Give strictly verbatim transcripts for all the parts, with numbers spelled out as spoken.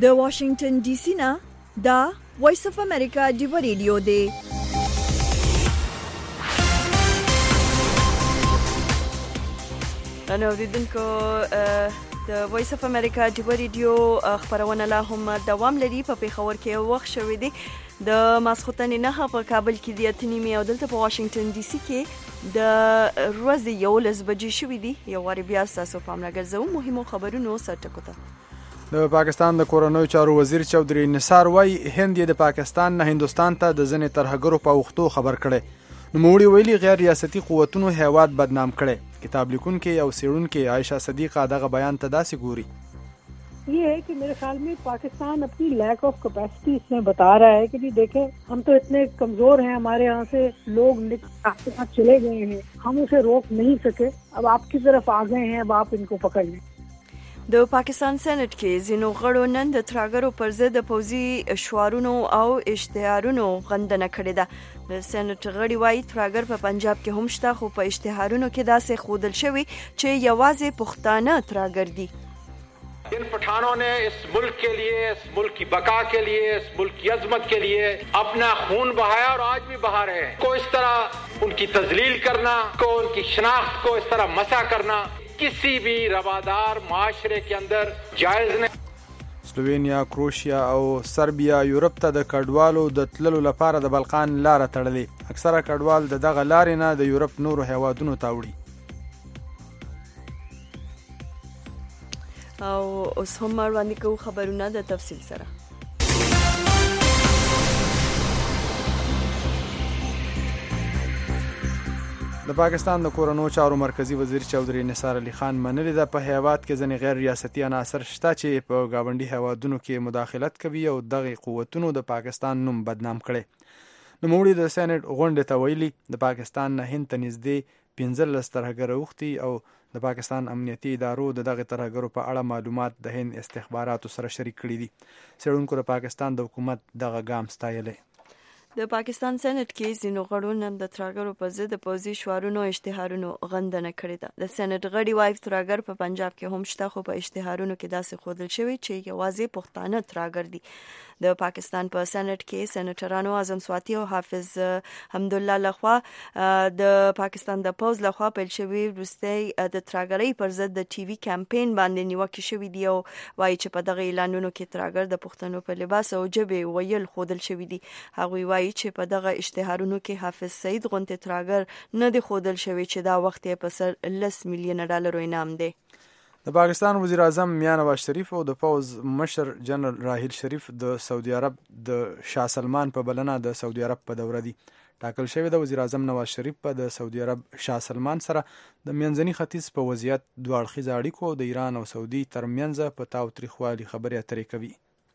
د واشنگټن ډي سي نه دا وایس اف امریکا ډیو ریډیو دی. نو اوریدونکو د وایس اف امریکا ډیو ریډیو خبرونه لا هم دوام لري. په پیښور کې وخت شوې دي د ماسختن نه په کابل کې د اتنیمه او دلته په واشنگټن ډي سي کې د ورځې یو لس بجې شوې دي. یو واری بیا تاسو پام راګرځو مهمو خبرونو سرټکو ته. د پاکستان د کورنیو چارو وزیر چودري نثار وای هند د پاکستان نه هندستان ته د ځنې ترهګرو په وختو خبر کړي. نوموړي ویلي غیر ریاستي قوتونو هیواد بدنام کړي. کتاب لیکونکي او څېړونکي عائشہ صدیقه دغه بیان ته داسې ګوري. ये है कि मेरे ख्याल में पाकिस्तान अपनी लैक ऑफ कैपेसिटी इसमें बता रहा है कि जी देखें हम तो इतने कमजोर हैं, हमारे यहाँ से लोग आपके साथ चले गए हैं, हम उसे रोक नहीं सके, अब आपकी तरफ आ गए हैं, अब आप इनको पकड़ लें. د پاکستان سېنات کې ځینو غړو نن د ترهګرو پر ضد د پوځي شعارونو او اشتهارونو غندنه کړې ده. د سېنات غړي وایي ترهګر په پنجاب کې هم شته، خو په اشتهارونو کې داسې ښودل شوي چې یوازې پښتانه ترهګر دي. इन पठानों ने इस मुल्क के लिए, इस मुल्क की बका के लिए, इस मुल्क की अजमत के लिए अपना खून बहाया और आज भी बहा रहे हैं. को इस तरह उनकी तजलील करना, को उनकी शनाख्त को इस तरह मसा करना किसी भी रवादार माशरे के अंदर जायज नहीं. سلووینیا، کروشیا او سربیا یورپ ته د کډوالو د تللو لپاره د بلقان لاره تړلې. اکثره کډوال د دغه لارې نه د یورپ نورو هیوادونو ته وړي. او اوس هم وړاندې کوو خبرونه د تفصیل سره. د پاکستان د کورنیو چارو مرکزی وزیر چودري نثار علي خان منلي ده په هیواد کې ځینې غیر ریاستي عناصر شته چې په ګاونډي هیوادونو کې مداخلت کوي او دغه قوتونو د پاکستان نوم بدنام کړي. نوموړي د سېنات غونډې ته ویلي د پاکستان نه هند ته نږدې پنځلس ترهګر اوښتي او د پاکستان امنیتي ادارو د دغه ترهګرو په اړه معلومات د هند استخباراتو سره شریک کړي دي. څېړونکو د پاکستان د حکومت دغه ګام ستایلی. د پاکستان سېنات کې ځینو غړو نن د ترهګرو پر ضد د پوځي شعارونو او اشتهارونو غندنه کړې ده. د سېنات غړي وایي ترهګر په پنجاب کې هم شته، خو په اشتهارونو کې داسې ښودل شوي چې یوازې پښتانه ترهګر دي. د پاکستان په سېنات کې سېنیټرانو اعظم سواتی او حافظ حمدالله لخوا د پاکستان د پوځ لخوا پیل شوی وروستي د ترهګرۍ پر ضد د ټي وي کمپاین باندې نیوکې شوي دي او وایي چې په دغه اعلانونو کې ترهګر د پښتنو په لباس او ژبې ویل ښودل شوي دي. هغوی وایي چې په دغه اشتهارونو کې حافظ سعید غونډې ترهګر نه دی ښودل شوی چې دا وخت یې په سر لس میلیونه ډالرو انعام دی. د پاکستان وزیر اعظم میاں نواز شریف او د پوز مشر جنرال راحیل شریف د سعودي عرب د شاه سلمان په بلنه د سعودي عرب په دوره دي. ټاکل شوی د وزیر اعظم نواز شریف په د سعودي عرب شاه سلمان سره د منځني ختیځ په وضعیت دوه اړخیزه اړیکو او د ایران او سعودي ترمنځ په تاوتریخوالي خبرې اترې کوي.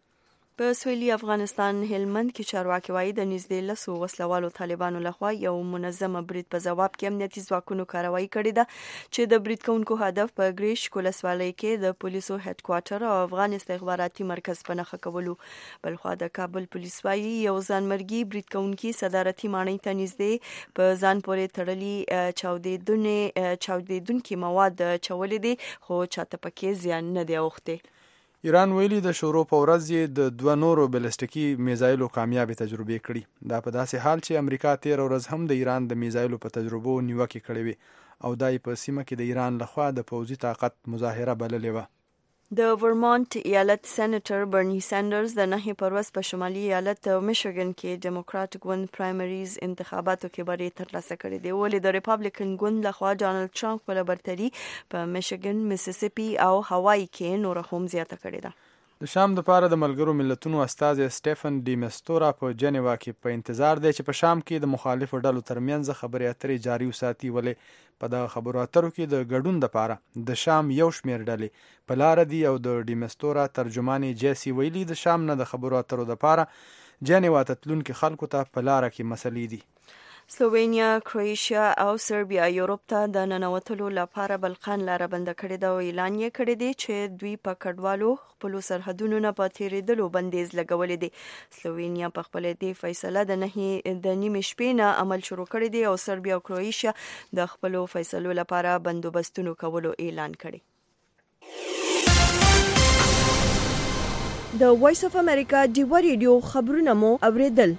په سویلي افغانستان هلمند کې چارواکي وایي د نږدې لسو وسلوالو طالبانو لخوا یو منظمه برید په ځواب کې امنیتي ځواکونو کاروایی کړې ده چې د برید کوونکو هدف په ګریش ولسوالۍ کې د پولیسو هډ کوارټر او افغان استخباراتي مرکز په نښه کولو. بلخوا د کابل پولیس وایي یو ځانمرګي برید کوونکي صدارتي ماڼۍ ته نږدې په ځان پورې تړلي چاودېدونې چاودېدونکي مواد چولې دي، خو چاته پکې زیان نه دی اوښتی. ایران ویلي د شروع په ورځ یې د دوه نورو بلستیکي میزایلو کامیابې تجربې کړي. دا په داسې حال چې امریکا تېره ورځ هم د ایران د میزایلو په تجربو نیوکې کړې وې او دا یې په سیمه کې د ایران لخوا د پوځي طاقت مظاهره بللې وه. د ورمونټ ایالت سېنیټر برني سینډرز د نهي پر ورځ په شمالي ایالت میشیګن کې ډیموکراټک ګوند پرایمریز انتخاباتو کې بری ترلاسه کړی دی، ولې د ریپابلیکن ګوند لخوا ډانلډ ټرمپ خپله برتري په میشیګن، میسیسیپي او هوایي کې نوره هم زیاته کړې ده. د شام دپاره د ملګرو ملتونو استازی سټیفن ډي مستورا په جنیوا کې په انتظار دی چې په شام کې د مخالفو ډلو ترمنځ خبرې اترې جاري وساتي، ولې په دغه خبرو اترو کې د ګډون دپاره د شام یو شمېر ډلې په لاره دي او د ډي مستورا ترجمانې جیسي ویلي د شام نه د خبرو اترو دپاره جنیوا ته تلونکي خلکو ته په لاره کې مسلې دي. سلووینیا، کروشیا او سربیا یورپ ته د ننوتلو لپاره بلقان لاره بنده کړې ده او اعلان یې کړی دی چې دوی په کډوالو خپلو سرحدونو نه په تېرېدلو بندیز لګولی دی. سلووینیا په خپله دې فیصله د نهي د نیمې شپې نه عمل شروع کړی دی او سربیا او کروشیا د خپلو فیصلو لپاره بندوبستونو کولو اعلان کړی. د وایس اف امریکا ډیو ریډیو خبرونه مو اوریدل.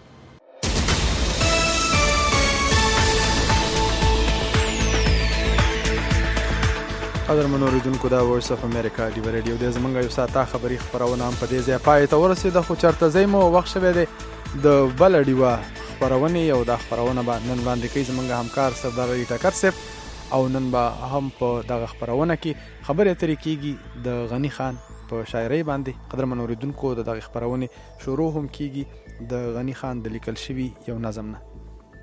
قدر منوریدونکو دا وایس اف امریکا ډیو ریډیو د زمونږ یو ساته خبری خبرونه هم په دې ځای پای ته ورسېده، خو چرته زمو وخت شوه دی د بل ډیو خبرونه یو د خبرونه باندې نن باندې کوي زمونږ همکار سردار علی ټکر صاحب، او نن به هم په دغه خبرونه کې خبرې اترې کیږي د غنی خان په شاعرۍ باندې. قدر منوریدونکو د دغه خبرونه شروع هم کیږي د غنی خان د لیکل شوی یو نظم نه.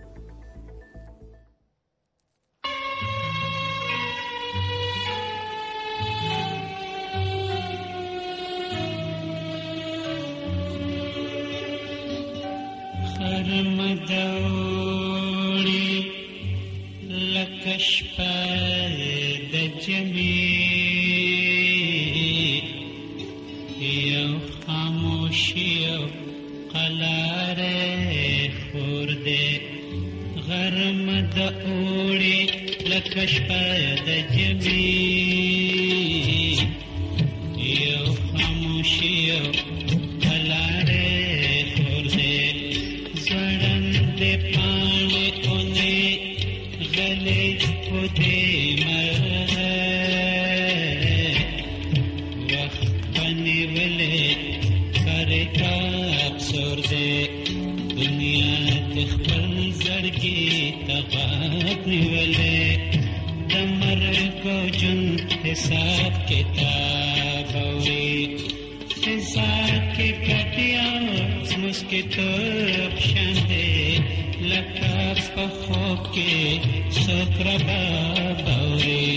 خرمدوړي لکشپه د جمی یو خاموشی یو قلاره خور ده. غرمدوړي لکشپه د جمی یو خاموشی یو حساب کتاب ہوئی فضا کے گٹیا مسکے تو شاندے لکا پخو کے سکربا بوری.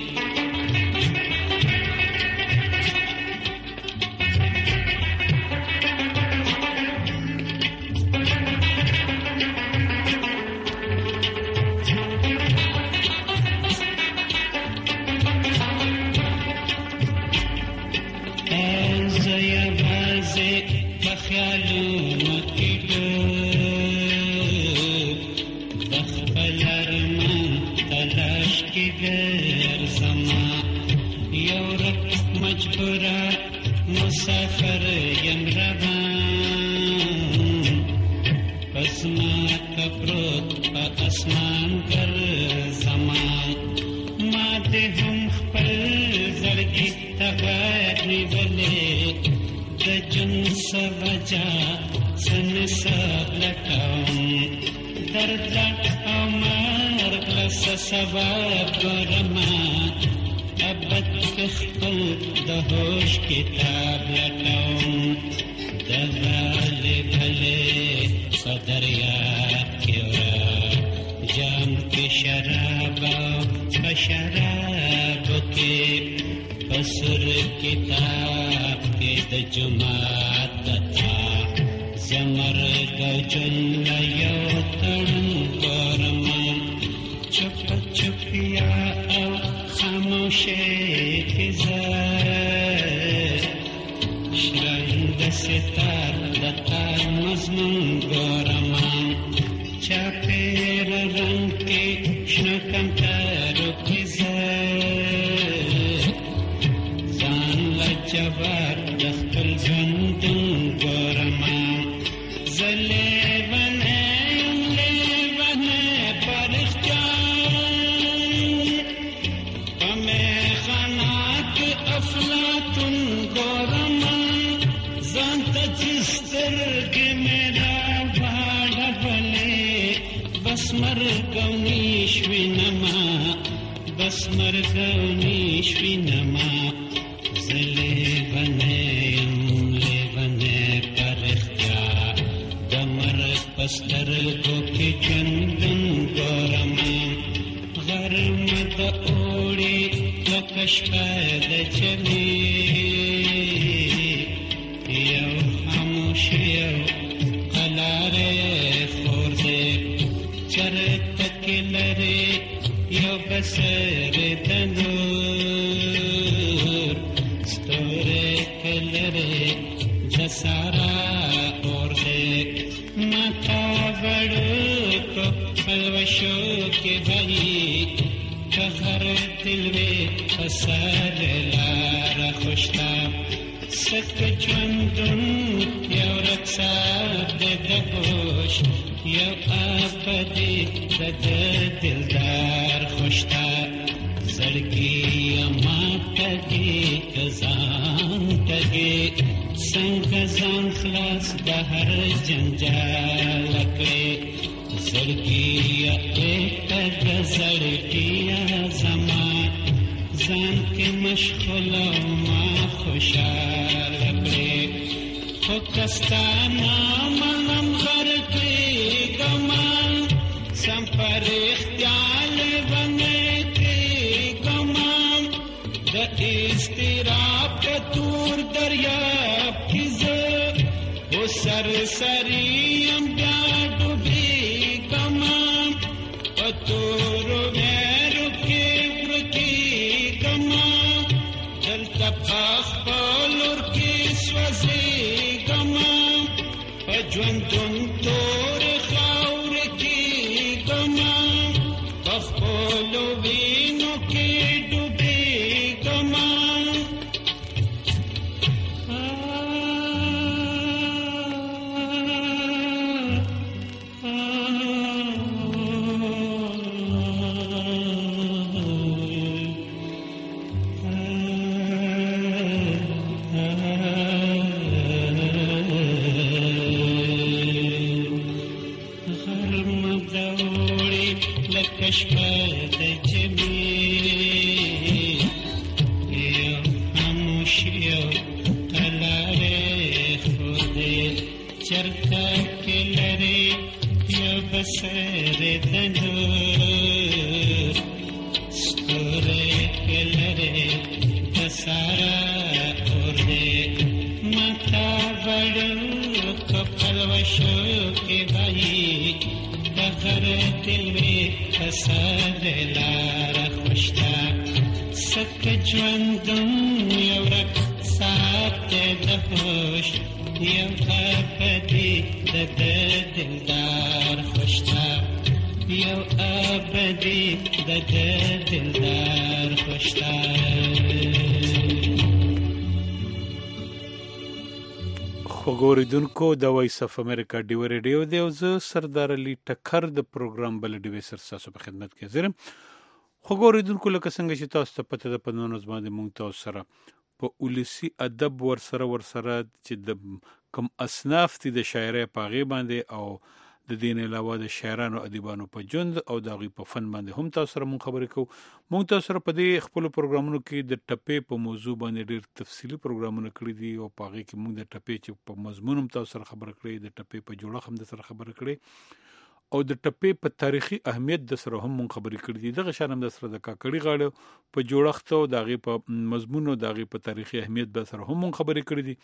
مسافر یم روان پسما کپروت پا اسمان کر زمان ما دے ہم خپل زرگی تغیر نیولے د جن سوجا سن سب لٹاؤں درد او مرگ لس سباب گرمان ابد خپل د هوش کتاب لټوم د غالب بھلے صدریا کیورا جام کې شراب او شراب کې بسر کتاب کې د جمعات تھا زمر گجن یو تړم ګرم چپ چپیا او خاموشی فضا شرنگ ستار دتار مضمون گورمان چاپیر رنگ کی شنکم تارو فضا زان لجوار دخل زندون گورمان زلی مرگونی شوی نما بس مرگونی شوی نما زلی بنیم لی بنے پر اختیار دمرگ پستر کو کی جندن گورما غرمد اوڑی لکشپید چلی یو خاموش یو قلارے لري یو بسر دنور ستوره کلره جسارا اور دے ماتا بڑو کو پلوشو کے بھائی کہر دل میں پسر لارا خوشتا سکه ژوندون یو رخصت د هوش یو ابدي د دلدار خوشتا زړګي ما تګي ځان تګي څنګه ځان خلاص د هر جنجال کړې زړګي ته زړګي زما ځان کې مشغول ما خوشال کړې خو کستانا منم غرقې ګمان سم پر اختیال باندې کې ګمان د استراب تور دریاب کې زه و سر سریم بیا ډوبې ګمان پتور وېرو کې ورکی ګمان دلته پخپلور کې سوځي ګمان په ژوندون تور خاور کې ګمان پخپلو وینو کې ډوبې ګمان خوګوریدونکو د وایس اف امریکا ډیو ریډیو دی او زه سردار علي ټکر د پروګرام بل ډیوي سر تاسو په خدمت کې زرم. خوګوریدونکو لکه څنګه چې تاسو ته پته ده په نن ورځ باندې مونږ تاسو سره په ولسی ادب ورسره ورسره چې د کم اصناف دي د شاعرۍ په غي باندې او د دین علاوه د شاعرانو ادیبانو په ژوند او د غي په فن باندې هم تاسو سره مونږ خبرې کوو. مونږ تاسو سره په دې خپل پروګرامونو کې د ټپې په موضوع باندې ډېر تفصیلی پروګرامونه کړی دي او په غي کې مونږ د ټپې چې په مضمون هم تاسو سره خبرې کړې د ټپې په جوړښت هم د سره خبرې کړې او د ټپې په تاریخي اهمیت د سره هم مونږ خبرې کړې دي. دغه شان هم د سره د کاکړي غاړه په جوړښت او د غي په مضمون او د غي په تاریخي اهمیت د سره هم مونږ خبرې کړې دي.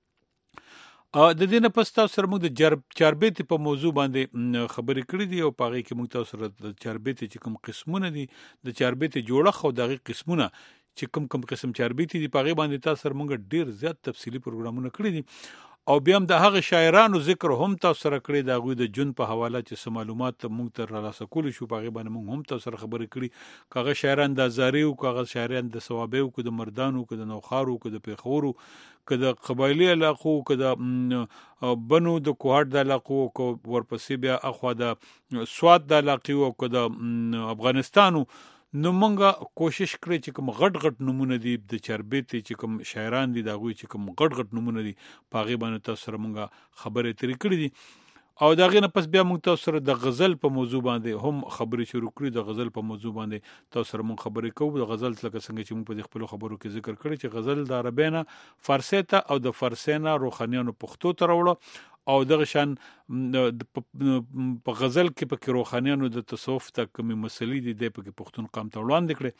د دې نه پس تاسو سره موږ د چاربیت په موضوع باندې خبرې کړې دي او په هغه کې موږ تاسو سره د چاربیت چې کوم قسمونه دي د چاربیت جوړښت او دغه قسمونه چې کوم کوم قسم چاربیت دي په هغه باندې تاسو سره موږ ډیر زیات تفصیلی پروګرامونه کړی دي او بیا هم د هغه شاعرانو ذکر هم تاسو سره کړی د غوی د جون په حواله چې سم معلومات موږ تر راسه کول شو په هغه باندې موږ هم تاسو سره خبرې کړې کاغه شاعران د زاری او کاغه شاعران د ثوابه او د مردانو او د نوخارو او د پیښورو کده قبایلی علاقو کده بنو د کوهات د علاقو کو ورپسې بیا اخوا د سواد د علاقو او کده افغانستانو نو مونږه کوشش کړی چې کوم غټ غټ نمونه دي د چربیت چې کوم شاعران دي دا غوي چې کوم غټ غټ نمونه دي پاغي باندې تاسو سره مونږه خبرې ترې کړې دي او دا غینه پس بیا مونږ تاسو سره د غزل په موضوع باندې هم خبرې شروع کړې د غزل په موضوع باندې تاسو سره مونږ خبرې کوو د غزل لکه څنګه چې مونږ په خپل خبرو کې ذکر کړی چې غزل د عربینا فارسی ته او د فارسینا روحانيانو پښتو ته راوړو او دغه شان په غزل کې په روحانيانو د تصوف ته کومې مسلې دي د پښتون قام ته وړاندې کړي.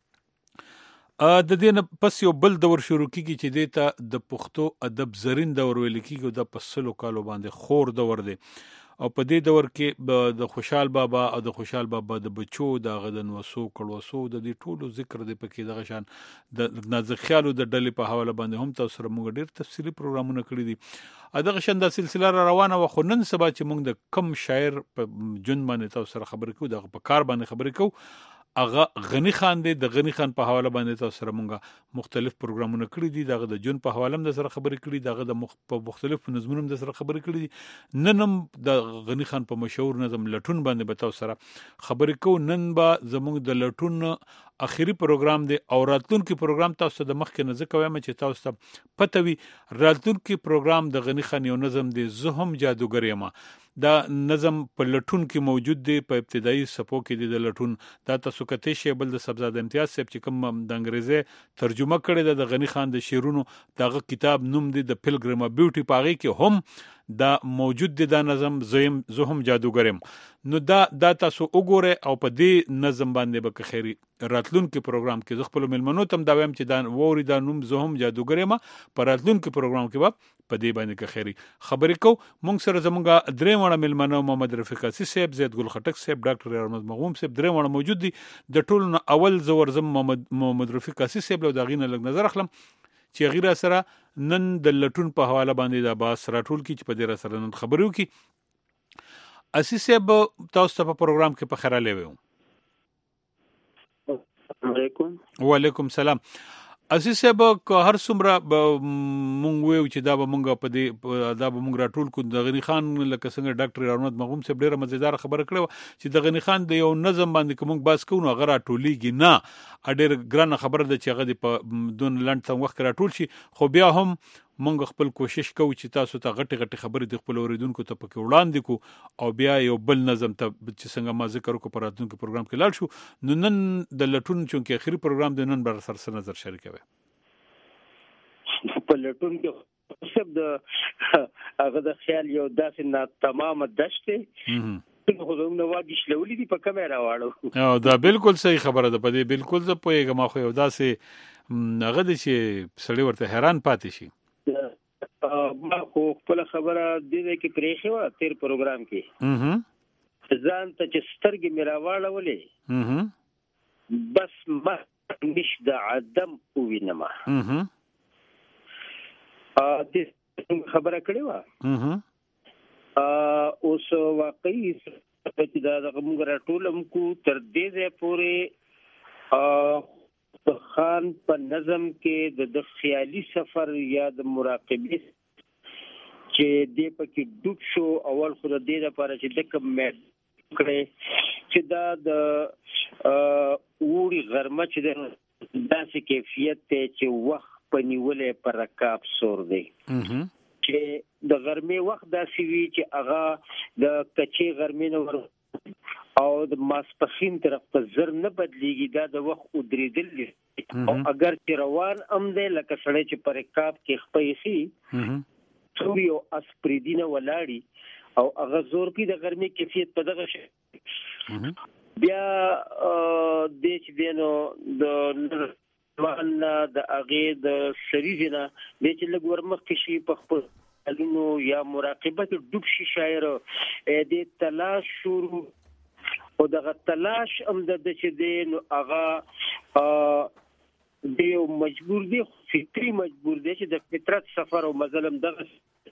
د دې نه پس یو بل دور شروع کیږي چې دیتا د پښتو ادب زرین دور ویل کیږي د پسلو کالو باندې خور دور دی او په دې دور کې د خوشحال بابا او د خوشحال بابا د بچو د غدن وسو کړوسو د دې ټولو ذکر دی پکې دغه شان د نازخیالو د ډلې په حواله باندې هم تاسو سره موږ ډیر تفصیلی پروګرامونه کړی دي. دغه شان د سلسله را روانه و خو نن سبا چې موږ د کم شاعر په جون باندې تاسو سره خبرې کوو دغه په کار باندې خبرې کوو هغه غنی خان دی. د غنی خان په حواله باندې تاسو سره مونږه مختلف پروګرامونه کړی دي. دغه د جون په حواله هم د سره خبرې کړي، دغه د مخ په مختلفو نظمونو هم د سره خبرې کړي دي. نن هم د غنی خان په مشهور نظم لټون باندې به تاسو سره خبرې کوو. نن به زموږ د لټون اخیری پروګرام دی او راتلونکي پروګرام تاسو د مخکې نه ځکه وایم چې تاسو ته پته وي راتلونکي پروګرام د غنی خان یو نظم دی زه هم جادوګر یم. دا نظم په لټون کې موجود دی، په ابتدایي صفو کې دی د لټون. دا تاسو کته شی بل د سبزاد امتیاز صاحب چې کوم د انګریزي ترجمه کړی ده د غنی خان د شعرونو، دغه کتاب نوم دی د پیلګریم بیوټي، پاغي کې هم دا موجود دی دا نظم زم زه هم جادوګر یم. نو دا دا تاسو وګوره او په دې نظم باندې به خیری راتلونکي پروګرام کې زه خپل ملمنو تم دا وایم چې دا ووري دا نوم زه هم جادوګر یم. په راتلونکي پروګرام کې به په دې باندې کې خیری خبرې کو. مونږ سره زمونږه درې وړه ملمنو محمد رفیق اسی صاحب، زید ګل خټک صاحب، ډاکټر احمد مغوم صاحب، درې وړه موجود دي. د ټولو اول زور زم محمد محمد رفیق اسی صاحب له داغینه لګ نظر اخلم چې غیره سره نن د لټون په حواله باندې دا باس راټول کی چې په دې سره نن خبرو کی. اسی صاحب تاسو ته په پروګرام کې په خیر لوي. علیکم. وعلیکم السلام. اسی صاحب که هر څومره مونږ ویو چې دا به مونږ په دې دا به مونږ راټول کو د غنی خان لکه څنګه ډاکټر احمد مغوم صاحب ډیره مزیدار خبره کړې چې د غنی خان د یو نظم باندې کوم باس کوو هغه راټولېږي نه. ډېر ګرانه خبره ده چې هغه په دون لنډ تم وخت راټول شي، خو بیا هم مونږ خپل کوشش کوو چې تاسو ته غټي غټي خبرې د خپل اوریدونکو ته پکې وړاندې کو او بیا یو بل نظم ته چې څنګه ما ذکر وکړو په راتلونکي پروګرام کې لاړ شو. نو نن د لټون چونکې اخري پروګرام دی نن بر سره نظر شریکوي په لټون کې سب د هغه د خیال یو داسې نه تمام دشته خو زموږ نو واګی شلولې دي په کیمرا واړو. او دا بالکل صحیح خبره ده. په دې بالکل زه پوهیږم خو یو داسې هغه د چې سړی ورته حیران پاتې شي. ما خو خپل خبره دې کې پرېښه و تیر پروګرام کې ځان ته چې سترګې مې راواړولې بس ما مش د عدم وینم دې خبره کړې و. اوس واقعي چې دا د موږ راټولم کو تر دې ځای پورې د خان په نظم کې د خیالي سفر یا د مراقبې چې دې پکې ډوب شو. اول خو د دې لپاره چې د کوم مې کړې چې دا د وړي غرمه چې د داسې کیفیت ته چې وخت په نیولې پر رکاب سور دی چې د غرمې وخت داسې وي چې هغه د کچې غرمې نه ور او د ماسپخین طرف ته زر نه بدلیږي. دا د وخت ودریدل دي او اگر چې روان ام دی لکه سړی چې پر رکاب کې خپېسي څوري او اسپریدینه ولاړی او هغه زور کې د غرمې کیفیت په دغه شي. بیا د چې دینو د وان د اغه د شریزنه د چې لګ ورمخ کې شي په خپل الونو یا مراقبت ډوب شي شاعر د تلاش شروع او دغه تلاش هم د چې دین هغه دیو مجبور دی فطری مجبور دی چې د فطرت سفر او مظلم دغه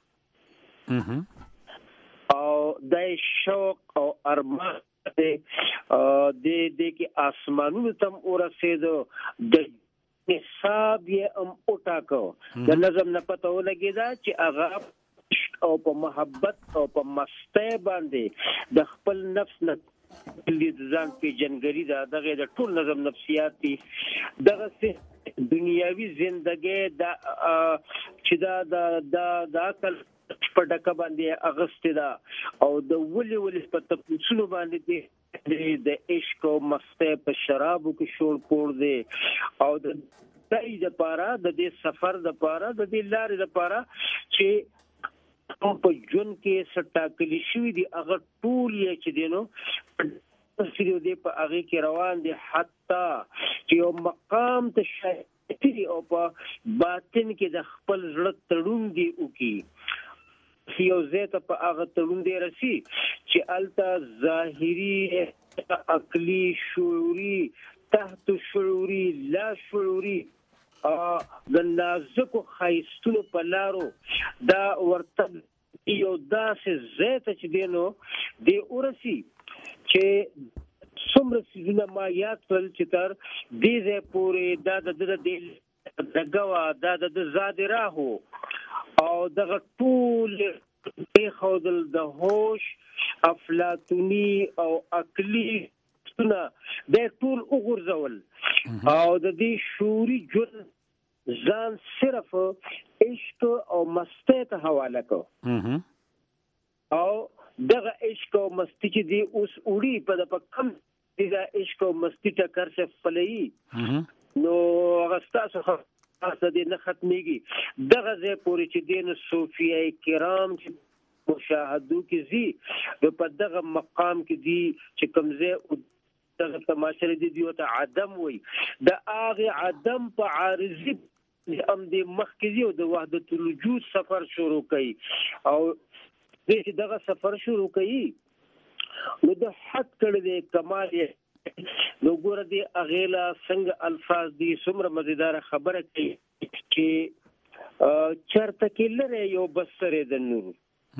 او د شوق او ارمان د د کې اسمانونو تم ورسېدو د حساب یې ام اوټاکو د نظم نه پته ولګیدا چې هغه او په محبت او په مسته باندې د خپل نفس نه د ځان په جنګري دا دغه د ټول نظم نفسیات دي دغه څه دنیاوی ژوندۍ دا چې دا د د عقل په ډکه باندې اغسته دا او د ولي ولي په تفصیل باندې دي د عشق او مسته په شرابو کې شور پور دي او د دای د پاره د دې سفر د پاره د دې لارې د پاره چې په جون کې سټاکلی شوی دی هغه ټول یې چې دینو سړي دې په هغه کې روان دي حتی چې یو مقام ته شایي او په باطن کې د خپل زړه تړون دی او کې یو زیته په هغه تړون دی رسی چې الته ظاهري عقلی شعوري تحت شعوري لا شعوري د نازکو خایستونو په لارو دا ورته یو داسې زیته چې دینو دی ورسی چې څومره سيزونه ما یاد کړل چې تر دې ځای پورې دا د د دغه دا د زاد راهو او دغه ټول په خودل د هوش افلاطونی او عقلی څونه د ټول وګرځول او د دې شوري جن ځان صرف عشق او مستی ته حواله کو او دغه عشق او مستی چې دی اوس وړي په د کم دغه عشق او مستی ته کارڅه فلې نو غستاسو خاصه دې نه ختميږي دغه ځای پورې چې دین صوفیای کرام چې مشاهدو کې زی په دغه مقام کې دی چې کمزه دغه تماشې دي دی ته عدم وي د اغه عدم په عارضی ام دې مخکې او د وحدت الوجود سفر شروع کړي او دې دغه سفر شروع کړي نو د حد کړي د کمال نو ګور دې اغیلا څنګه الفاظ دي څومره مزیدار خبره کوي چې چرته کې لره یو بسره د نور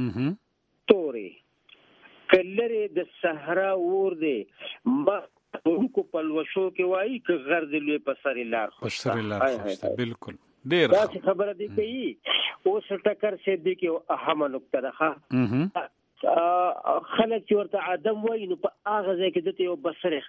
تورې کلره د صحرا ور دي ما کو پلوشو کې وایي ک غرض لوی پسری لار پسری لار خوشته بالکل ډیر دا خبره دی کوي اوس ټکر شه دی کې اهم نقطه ده خلک ورته ادم وایي نو په هغه ځای کې دته یو بسره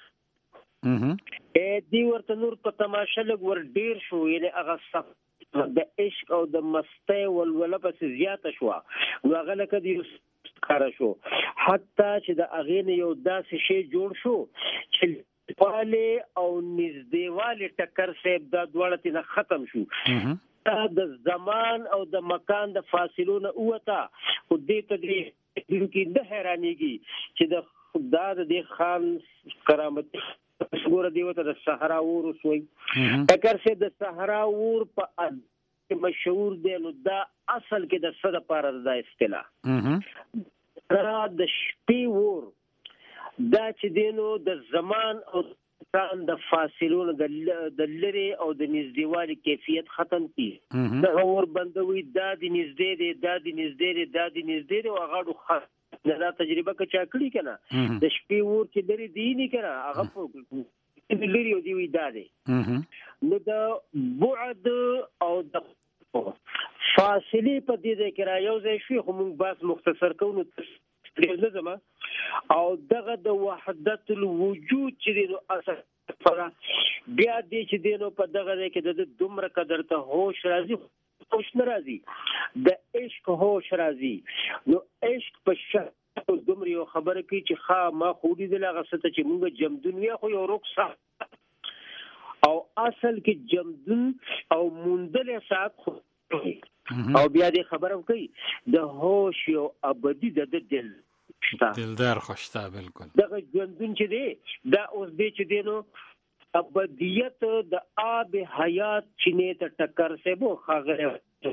ا دی ورته نور په تماشه لګ ور ډیر شو یعنی هغه صف د عشق او د مستی ولوله پس زیاته شو نو هغه لکه دی کار شو حتی چې د اغین یو داسې شی جوړ شو چې پاله او نږدېواله ټکر سیب دا دواړه نه ختم شو د زمان او د مکان د فاصلونه اوته خو دې تدریج کې د حیرانيږي چې د خدای د خان کرامت ګور دیوته د صحرا ور وسوي ټکر سیب د صحرا ور په مشهور دی نو دا اصل کې د صد پار د اصطلاح را د شپې ور دا چې دینو د زمان او د فاصلونو د لری او د نږدېوالي کیفیت ختم کی دا ور بندوي دا د نږدې دی دا د نږدې دی دا د نږدې دی او هغه دا تجربه که چا کړی کنه د شپې ور چې لري دی نه کنه هغه لري او دی وی دا دی نو د بعد او د فاصله په دې ځای کې را یو ځای شي خو موږ بس مختصر کوو لازم او دغه د وحدت الوجود چې دی نو اصل بیا دې چې دی نو په دغه ځای کې د دومره قدر ته هوش راځي هوش ناراضي د عشق هوش راځي نو عشق په شک دومره یو خبره کوي چې خا ما خو دې د لغه ست چې موږ جم دنیا خو یو رخصه او اصل کې جمدن او مندل سات او بیا دې خبره کوي د هوش یو ابدي د دل دلدار خوشته بالکل دغه ژوندون چې دی دا اوس دې چې دی نو ابدیت د آب حیات چینه ته ټکر سه بو خاغره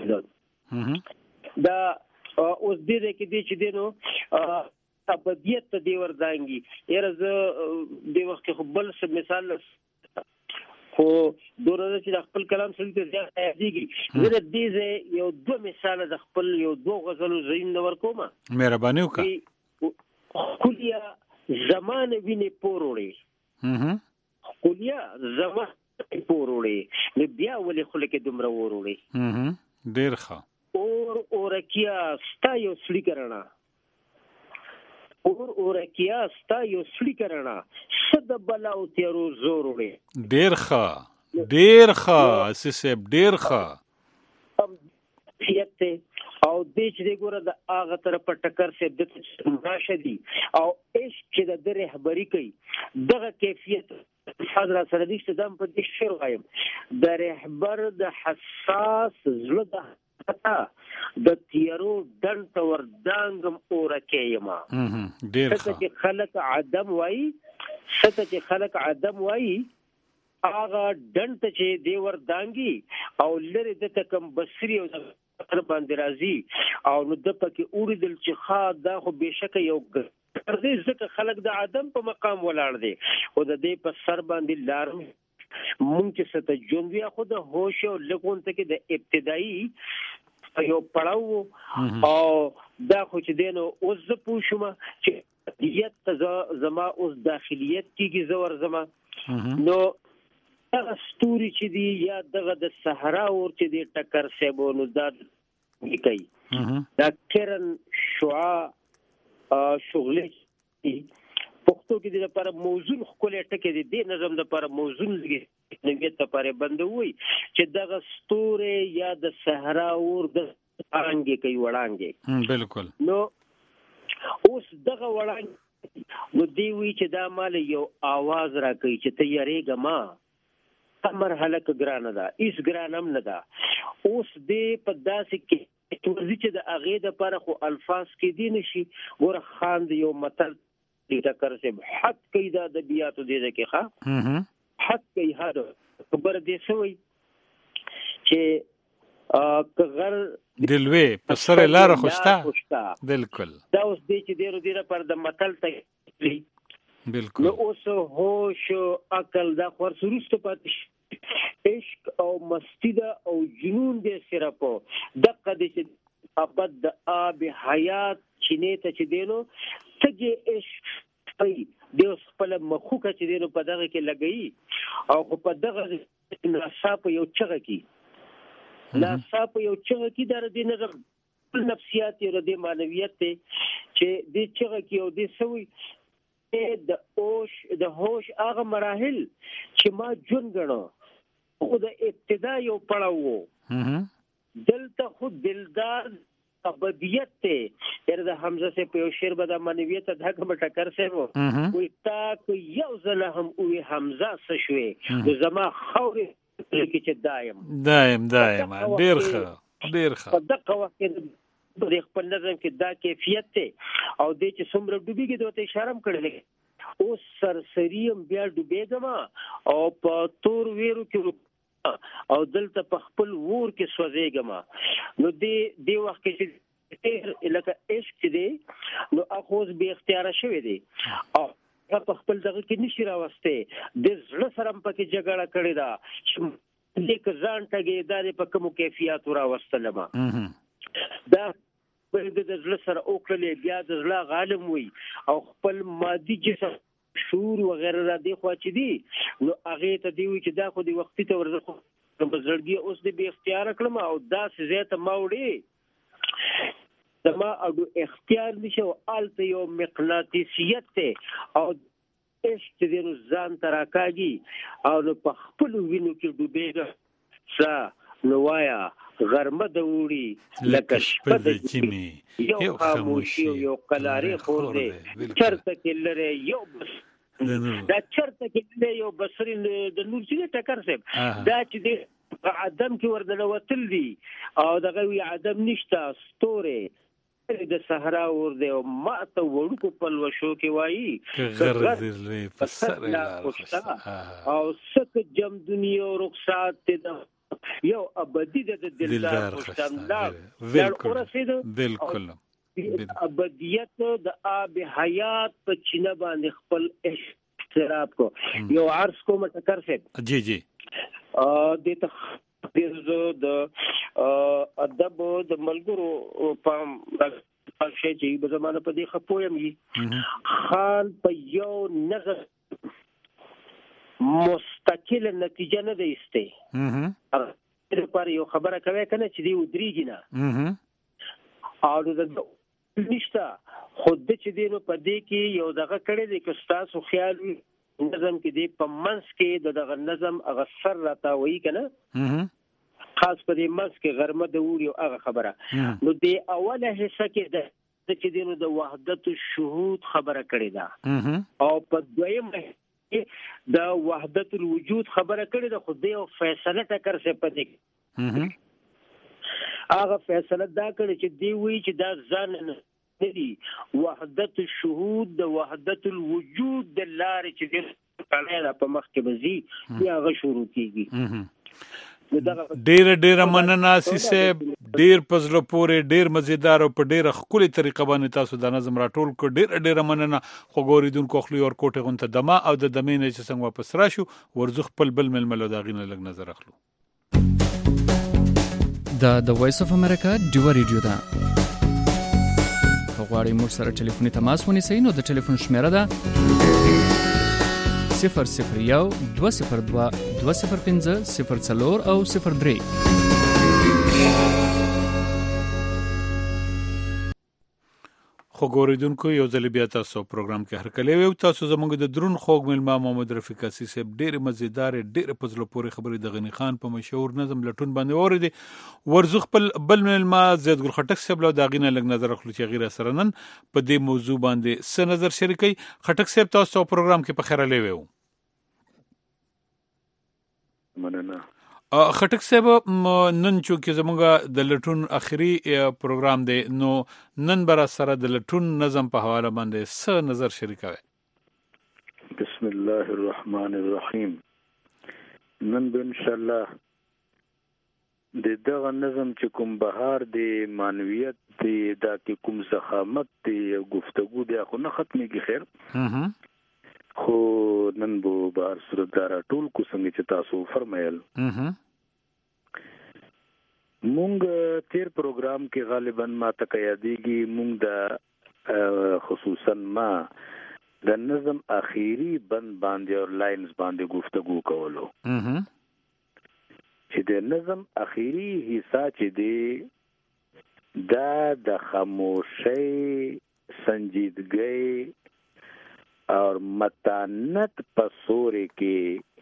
دا اوس دې کې دې چې دی نو ابدیت ته دی وردانګي یره د وخت خو بل څه مثال خو دورته چې خپل کلام سره ته ځای دیږي زه دې یو دوه مثال د خپل یو دوه غزلو زین نور کومه مهرباني وکړه کلیا زمان ویني پوروړي هم کلیا زمان پوروړي نو بیا ولې خلک دومره وروړي هم ډیر ښه اور اورکیا ستا یو سړي کرنا اور اورکیا ستا یو سړي کرنا صد بلا او تیرو زور وړي ډیر ښه ډیر ښه اساس ډیر ښه یته او دې چې ګوره د هغه طرف په ټکر سه د راشدي او عشق چې د رهبری کوي دغه کیفیت حضرت سره دې چې دم په دې شعر وایم د رهبر د حساس زړه د د تیرو دن تور دانګم اورکه یما ډیر ښه چې خلق عدم وای ست چې خلق عدم وای هغه دن ته چې دی ور دانګي او لری د تکم بصری او تر باندې راځي او نو د پکې اوریدل چې خا دا خو بهشکه یو دې ځکه خلق د عدم په مقام ولاړ دی او د دې په سر باندې لار مونږ چې ست جون خو د هوش او لګون ته کې د ابتدایي یو پړاو او دا خو چې دینو اوس زه پوښم چې ابدیت زما اوس داخلیت کېږي زه ورځم نو هغه ستوري چې دي یا دغه د صحرا اور چې دی ټکر صاحب نو دا کوي دا کرن شعاع شغلې پښتو کې د لپاره موزون خپلې ټکې دي د نظم د لپاره موزون لګي نویت لپاره بندوي چې دغه ستوري یا د صحرا اور د انګي کوي وړانګي بالکل نو اوس دغه وړانګي نو دی وی چې دا مال یو आवाज را کوي چې ته یریګه ما مرحله کې ګرانه ده ایس ګرانم نه ده اوس دې په داسې کې توزی چې د اغه د لپاره خو الفاظ کې دي نشي ګور خان دی یو متل دې ټکر سے حد کوي دا د بیاتو دې کې ښه حد کوي هدا خبر دې سوي چې ا کغر دلوي په سره لار خوشتا بالکل دا اوس دې چې ډیرو ډیره پر د متل ته بالکل نو اوس هوش عقل دا خور سروست پاتې عشق او مستی دا او جنون دې سره په دقه دې ابد د آب حیات چینه ته چې دینو تګي عشق ای د خپل مخوکه چې دینو په دغه کې لګئی او په دغه نصاب یو چغه کی نصاب یو چغه کی در دې نظر نفسیات یو د مانویت ته چې دې چغه کی او دې سوي د اوش د هوش هغه مراحل چې ما جون غنو خو د ابتدا یو پړاو دلته خود دلدار ابدیت ته تر د حمزه سے په شعر بدا مانویت د حکم ټکر سے وو وي تا کو یو زله هم وي حمزه سشوي زما خوري کې چې دایم دایم دایم ډیر ښه ډیر ښه په دغه وخت کې د خپل نظم کې دا کیفیت ته او د چې څومره ډوبېږي دوی ته اشاره کړل او سرسریم بیا ډوبېګما او په تور ویرو کې او دلته په خپل ور کې سوځېګما نو دې دې وخت کې لکه عشق دې نو اخوز به اختیار شوی دی او په خپل دغه کې نشي راوسته د زړه سره په کې جګړه کړې ده چې لیک ځان ټګې داري په کوم کیفیت راوستلم دا په دې د زړه سره اوکړلې بیا د زړه غالم وي او خپل مادي جسم شعور وغیرہ را دی خو چې دی نو هغه ته دی چې دا خو دی وختي ته ورزخه په زړګي اوس دې به اختیار کړم او دا زیاته ماوړي دما او اختیار نشو آلته یو مقناطیسیت ته او عشق دې ځان تراکاږي او په خپل وینو کې ډوبېږي سا نوایا غرمه د وړي لکه شپه د چمي یو خاموشي یو قلاري خور دې چرته کې لره یو بس دا چرته کې لره یو بصری د نور چې ټکر سه دا چې د عدم کې ورنه وتل دي او دغه وی عدم نشته ستوره د صحرا ور دی او ما ته وړو په لوشو کې وایي غرض لري په سره او ست جم دنیا رخصات ته یو ابدی د دلدار خوشتندار بالکل بالکل ابدیت د آب حیات په چینه باندې خپل احترام کو یو عرض کو متکر سے جی جی ا د د ادب د ملګرو پام شي چې په زمانه په دې خپویم خان په یو نظر مستقل نتیجه نه دی استه ا پر یو خبره کوي کنه چې دی ودریږي نه او د نشتا خود چې دی نو په دې کې یو دغه کړي دی که تاسو خیال نظم کې دی په منس کې دغه نظم هغه سر راته وایي کنه خاص په دې منس کې غرمه د وړي او هغه خبره نو د اوله حصہ کې د چې دی نو د وحدت الشهود خبره کړي دا او په دویمه دا وحدت الوجود خبره کړي د خدای او فیصله ټکر سے پدې هغه فیصله دا کړي چې دی وی چې دا ځان نه دی وحدت الشهود د وحدت الوجود د لارې چې د کله په مخ کې بزي یا غ شروع کیږي ډیر ډیر مننه سیسه ډیر پزله پورې ډیر مزیدار او په ډیر خولي طریقه باندې تاسو د نظم راټول کو ډیر ډیر مننه خو ګوریدونکو خپل ور کوټه غونته دما او د دمینې چې څنګه واپس راشو ورزخ خپل بل ململو دا غینه لګ نظر اخلو دا د وایس اف امریکا ډیو ریډیو دا غواړئ موږ سره ټلیفوني تماس ونیسئ نو د ټلیفون شمیره ده صفر صفر یو دوه صفر دوه دوه صفر پنځه صفر څلور او صفر درې. خو ګوریدونکو یو ځل بیا تاسو پروګرام کې هرکلی وو. تاسو زموږ د درون خوږ ملما محمد رفیق اسي صاحب ډېر مزیدار ډېر په زړه پورې خبرې د غنی خان په مشهور نظم لټون باندې اوریدي. ورزو خپل بل ملما زید ګل خټک صاحب له داغینه لګ نظر اخلو چې غیر سره نن په دې موضوع باندې څه نظر شریکي. خټک صاحب تاسو پروګرام کې په خیر لوي وو. مننه. خټک صاحب نن چې زموږ د لټون اخري پروګرام دی نو نن بر سره د لټون نظم په حواله باندې څه نظر شریکوي؟ بسم الله الرحمن الرحیم. نن به ان شاء الله د دغه نظم چې کوم بهار دی مانویت دی دا کې کوم زخامت دی گفتگو دی خو نه ختمېږي خیر خو نن به بهر صورت دارا ټول کو څنګه چې تاسو فرمایل مونږ تیر پروګرام کې غالبا ما ته یادېږي مونږ د خصوصا ما د نظم اخیری بند باندې او لاینز باندې گفتگو کولو چې د نظم اخیری حصہ چې دی دا د خاموشۍ سنجیدګۍ اور متانت پسورے کے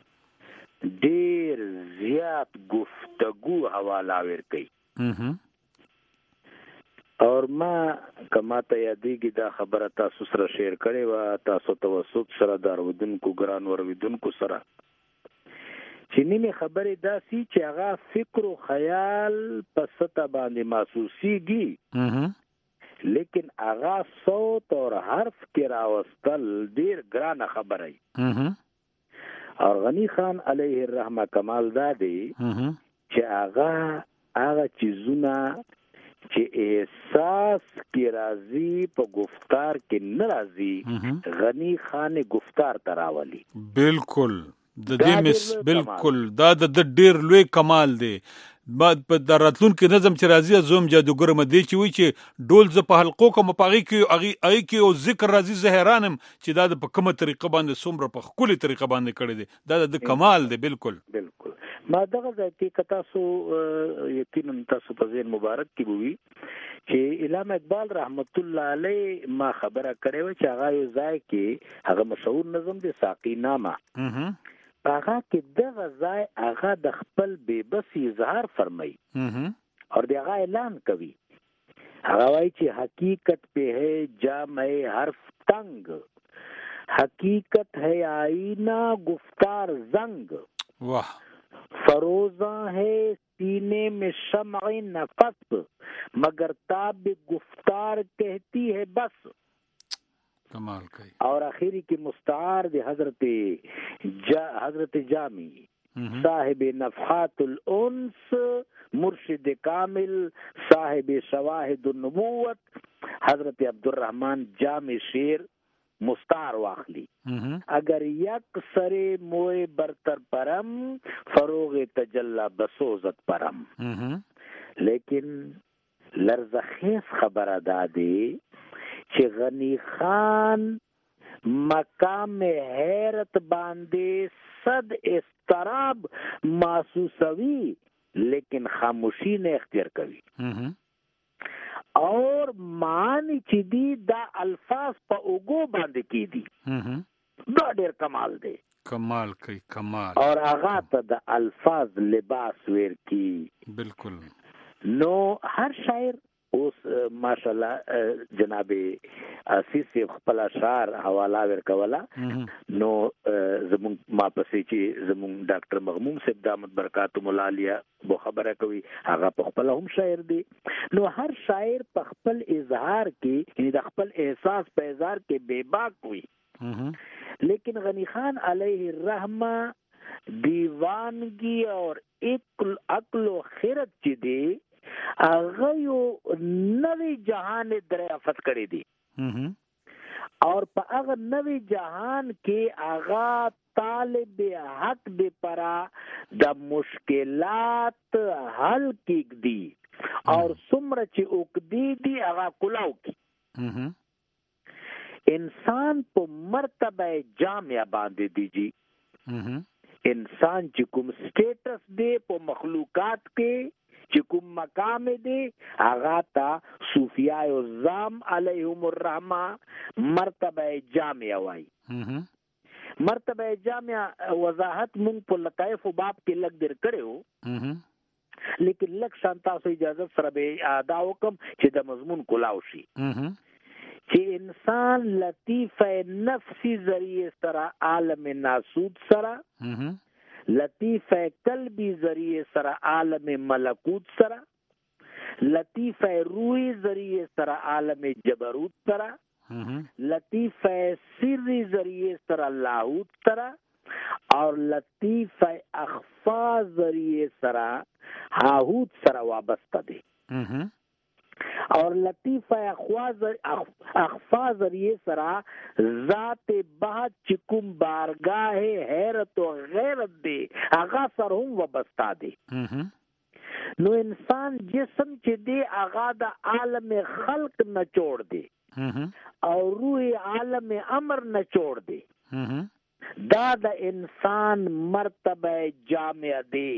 ډیر زیات گفتگو حواله ورکي اور ما کما ته یادېږي دا خبره تاسو سره شیر کړې و تاسو توسط سره دارودونکو ګران ورویدونکو سره چې نیمه خبره دا سي چې هغه فکر او خیال په سطح باندې محسوسيږي لیکن آغا صوت اور حرف کے راوستل دیر گران خبر ہے اور غنی خان علیہ الرحمہ کمال دادی چې آغا آغا چیزونا چې احساس کی راضی په گفتار کې ناراضی غنی خان گفتار تراولی بالکل د دې مس بالکل دا د ډیر لوی کمال دی. بعد په دراتلون کې نظم چې راځي زوم جادوګر مده چې وی چې ډول ز په حلقو کوم پاغي کې اغي اي کې او ذکر راځي زهرانم چې دا په کومه طریقه باندې څومره په خولي طریقه باندې کړی دی دا د کمال دی. بالکل بالکل ما دغه ځکه کتا سو یقینا تاسو په ذهن مبارک کې وی چې علامه اقبال رحمت الله علیه ما خبره کړې و چې هغه یو ځای کې هغه مشهور نظم دی ساقی نامه هغه کې دغه ځای هغه د خپل بے بسی اظهار فرمایي اور دغه اعلان کوي هغه وایي چې حقیقت په ہے جام ہے حرف تنگ حقیقت ہے آئینہ گفتار زنگ واہ فروزاں ہے سینے میں شمع نفس مگر تاب گفتار کہتی ہے بس کمال کوي. اور اخیری کی مستعار دی حضرت جا حضرت جامی صاحب نفحات الانس مرشد کامل صاحب شواہد النبوت حضرت عبدالرحمن جامی شیر مستعار واخلی اگر یک سرے موئے برتر پرم فروغ تجلا بسوزت پرم لیکن لرزخیز خبر ادا دی چې غنی خان مقام حیرت باندې صد استراب محسوسوي لیکن خاموشی نه اختیار کوي اور معنی چې دی دا الفاظ په اوګو باندې کی دي دا ډېر کمال دی کمال کوي کمال اور هغه ته د الفاظ لباس ور کی بالکل نو هر شاعر اوس ماشاءالله جناب اسیس خپل اشعار حواله ورکولا نو زمون ما پسې چې زمون ډاکټر مغموم صاحب دامت برکاتهم العالیه بو خبره کوي هغه په خپل هم شاعر دی نو هر شاعر په خپل اظهار کې یعنی د خپل احساس په اظهار کې بے باک وي لیکن غنی خان علیہ الرحمہ دیوانگی اور عقل و خیرت چې دی هغه یو نوی جهان دریافت کړی دی اور په هغه نوی جهان کې هغه طالب حق دی پرا د مشکلات حل کېږي اور څومره چې وکړي دی هغه کلاو کی انسان په مرتبه جامع باندې دی جی. انسان چې کوم سټیټس دی په مخلوقات کې چې کوم مقام دی هغه ته صوفیای الزام علیهم الرحمه مرتبه جامع وای. مرتبه جامع وضاحت مونږ په لطائف باب کې لګ در کړو، لیکن لک شانتا سو اجازه سره به ادا وکم چې د مضمون کولاو شي چې انسان لطیف نفسی ذریعے سره عالم ناسود سره، لطیف قلبی ذریعے سره عالم ملکوت سره، لطیف روحی ذریعے سره عالم جبروت سره، لطیف سری ذریعے سره لاہوت سره، اور لطیف اخفا ذریعے سره ہاہوت سره وابستہ دے. اور لطیف اخفا ذریعے سرا ذات بہت چکم بارگاہ حیرت و غیرت دے آغا سر ہوں وبستا دے. نو انسان جسم چی دے آغا دا عالم خلق نچوڑ دے اور روح عالم امر نچوڑ دے. دا دا انسان مرتبہ جامع دے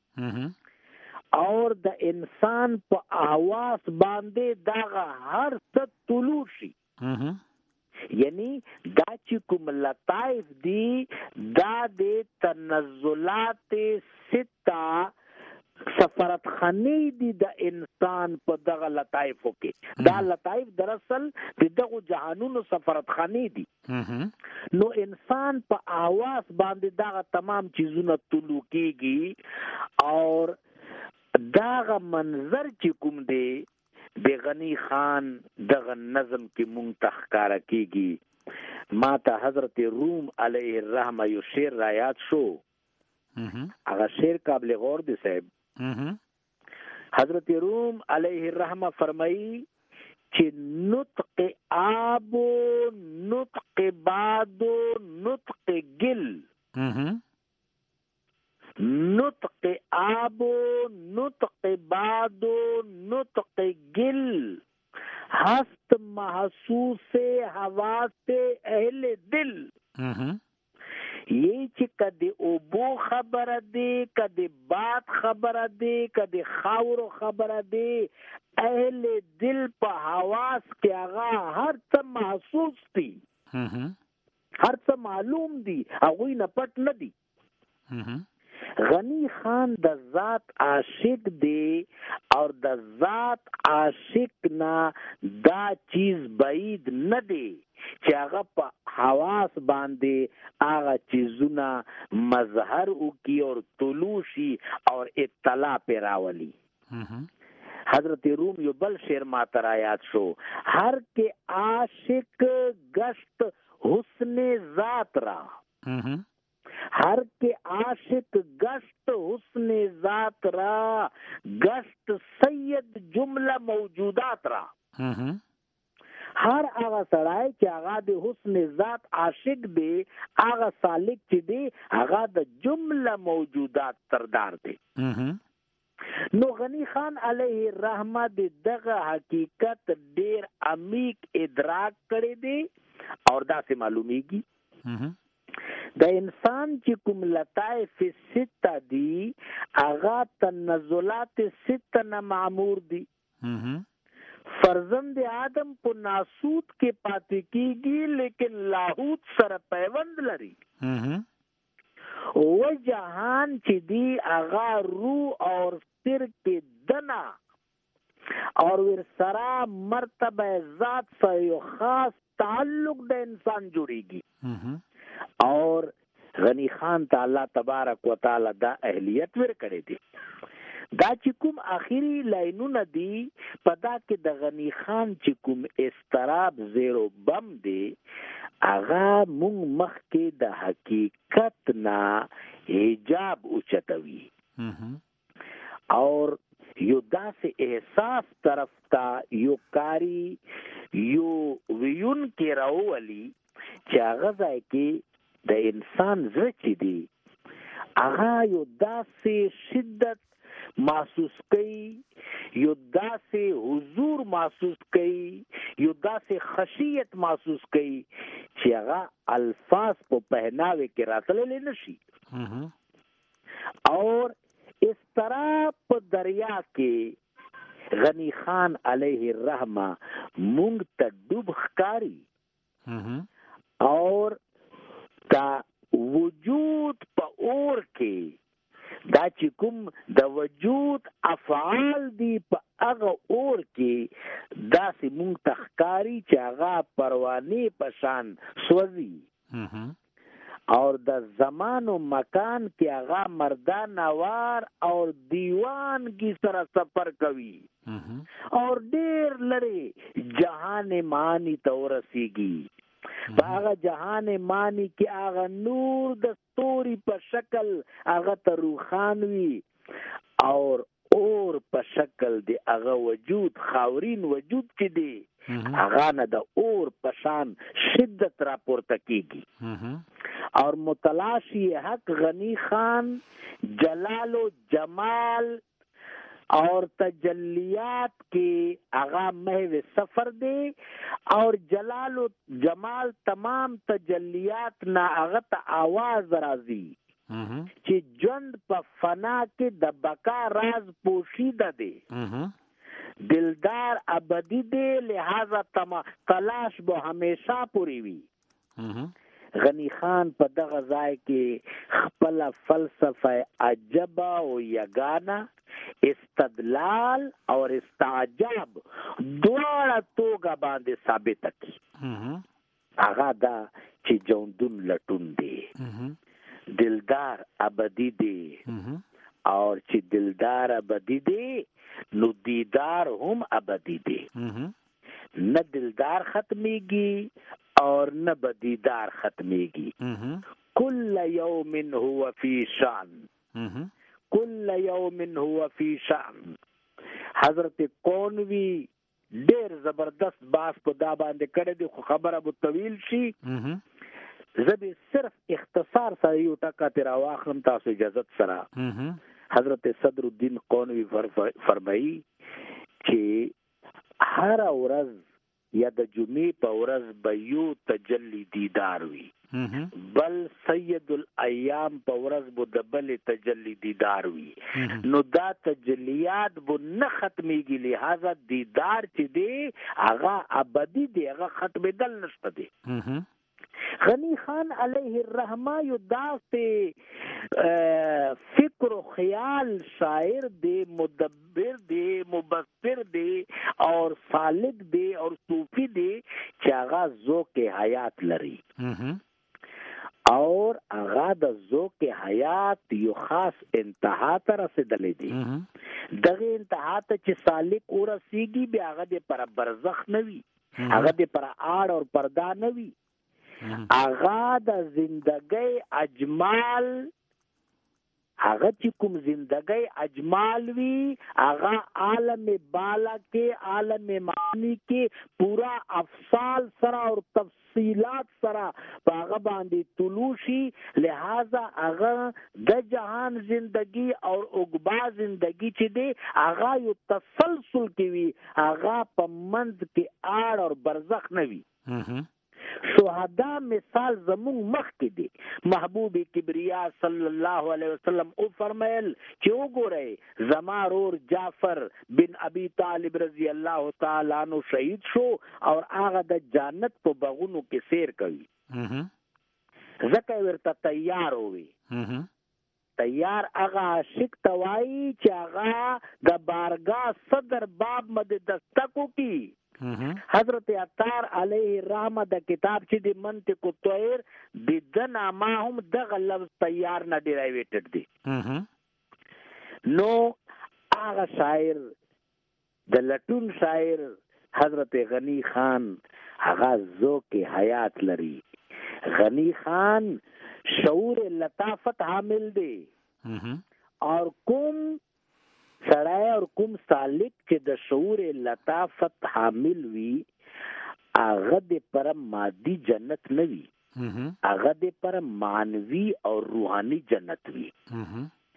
اور د انسان په احواس باندې داغه هر څه طلوع شي. یعنی دا چې کوم لطائف دي دا د تنزلات سته سفارت خانی دي د انسان په دغه لطائفو کې. دا لطائف دراصل د دغه جهانونو سفارت خانی دي. نو انسان په احواس باندې دغه تمام چیزونه طلوع کیږي اور داغه منظر چې کوم دی د غنی خان دغه نظم کې مونږ تخکارا کیږي. ما ته حضرت روم علیه الرحمه یو شعر را یاد شو، هغه شعر قابل غور دی صاحب. حضرت روم علیه الرحمه فرمایي چې نطق آب و نطق باد و نطق گل، نطق آب و نطق باد و نطق گل ہست محسوس حواس اہل دل. یہ چې کدی اوبو خبره دی، کدی باد خبره دی، کدی خاورو خبره دی، اہل دل په حواس کې هغه هر څه محسوس دي، هر څه معلوم دي، هغوی نه پټ نه دي. غنی خان د ذات عاشق دی اور د ذات عاشق نا دا چیز بعید نه دی چې هغه په حواس باندې هغه چیزونه مظهر وکي اور طلوع شي اور اطلاع پہ راولي. حضرت روم یو بل شعر ما ترا یاد شو، ہر کے عاشق گشت حسن ذات را، ہر کے عاشق گشت حسن ذات را، گشت سید جملہ موجودات را. ہر آغا سڑائے چې آغا د حسن ذات عاشق دی، آغا سالک چې دی آغا د جملہ موجودات سردار دی. نو غنی خان علیہ الرحمہ د دغه حقیقت ډیر عمیق ادراک کړی دی اور دا سے معلومیږي د انسان چې کوم لطائف سته دي هغه تنزلات سته نه معمور دي. فرزند آدم په ناسود کې پاتې کیږي لیکن لاهوت سره پیوند لري. و جهان چې دی هغه روح اور سر کې دنا اور ورسره مرتبه ذات سره یو خاص تعلق د انسان جوړیږي. اور غنی خان ته الله تبارک وتعالى دا اهلیت ور کړی دی. دا چې کوم اخیری لاینونه دی په دا کې د غنی خان چې کوم استراب زیرو بم دی هغه مونږ مخکې د حقیقت نه حجاب اوچتوي اور یو داسې احساس طرف ته یو کاری یو ویون کې راولي چې هغه ځای کې د انسان زړه چې دی هغه یو داسې شدت محسوس کوي، یو داسې حضور محسوس کوي، یو داسې خشیت محسوس کوي چې هغه الفاظ په پهناوي کې راتللی نشي. اور اس طرح په دریا کې غنی خان علیه الرحمه مونږ ته ډوب ښکاری اور تا وجود په اور کې دا چې کوم د وجود افعال دی په هغه اور کې داسې مونږ ته ښکاري چې هغه پروانې په شان سوځي اور د زمان و مکان کې هغه مردان نوار اور دیوان کی سره سفر کوي اور ډیر لري جهان مانی ته ورسیږي. هغه جهان مانی کې هغه نور د ستوري په شکل هغه ته روخان وي اور اور په شکل دی هغه وجود خاورین وجود چې دی هغه نه د اور په شان شدت راپورته کیږي. اور متلاشی حق غنی خان جلال و جمال اور تجلیات کے آغا محو سفر دے اور جلال و جمال تمام تجلیات نا آغت آواز رازی چی جند پا فنا کے دبکا راز پوشیدہ دے دلدار ابدی دے لہذا تلاش بو ہمیشہ پوری وی. غنی خان په دغه ځای کې خپل فلسفه عجبه او یگانا استدلال او استعجاب دواړه توګه باندې ثابت کړي. هغه دا چې جوندون لټون دی دلدار ابدی دی اور چې دلدار ابدی دی نو دیدار هم ابدی دی. نه دلدار ختمیږي اور نہ بدیدار ختمیگی. کل یوم هو فی شان کل یوم هو فی شان. حضرت کونوی ډیر زبردست باس په دا باندې کړی دی خو خبره به طویل شي. زه به صرف اختصار سره یو ټکا تیر واخلم تاسو اجازت سره. حضرت صدر الدین کونوی فرمایي چې هر ورځ یا د جمعې په ورځ به یو تجلی دیدار وي بل سید الایام په ورځ به د بل تجلی دیدار وي. نو دا تجلیات به نه ختمیږي لہذا دیدار چې دی هغه ابدي دی هغه ختمېدل نشته دی. غنی خان علیہ الرحمہ یو داسې فکر و خیال شاعر دے مدبر دے مبصر دے اور سالک دے اور صوفی دے چې هغه ذوق حیات لري اور هغه د ذوق حیات یو خاص انتها ته رسیدلی دی. دغه انتها ته چې سالک ورسیږي بیا هغه د پر برزخ نه وي هغه د پر آړ اور پردا نه وي. آغا د زندگی اجمال هغه چې کوم زندگی اجمال وی هغه عالم بالا کې عالم معنی کې پورا افصال سره اور تفصیلات سره هغه باندې تلوشي. لہذا هغه د جهان زندگی اور عقبا زندگی چې دی هغه یو تسلسل کې وی هغه په منځ کې آړ اور برزخ نه وی. شهدا مثال زمون مخ کې دي. محبوب کبریا صلی الله علیه وسلم او فرمایل چې وګورئ زما رور جعفر بن ابي طالب رضی الله تعالی عنہ شهید شو اور هغه د جنت په باغونو کې سیر کوي. زکه ورته تیار وي تیار هغه عاشق توای چې هغه د بارگاه صدر باب مد دستکو کی. حضرت عطار علیہ الرحمہ د کتاب چې د منطق الطیر د دنا ما هم دغه لفظ تیار نه ډیرایویټډ دی. نو هغه شاعر د لټون شاعر حضرت غنی خان هغه ذوق حیات لري. غنی خان شعور لطافت حامل دی اور کوم سړی اور کوم سالک چې د شعور لطافت حامل وي هغه د پر مادي جنت نه وي هغه د پر مانوي او روحاني جنت وي.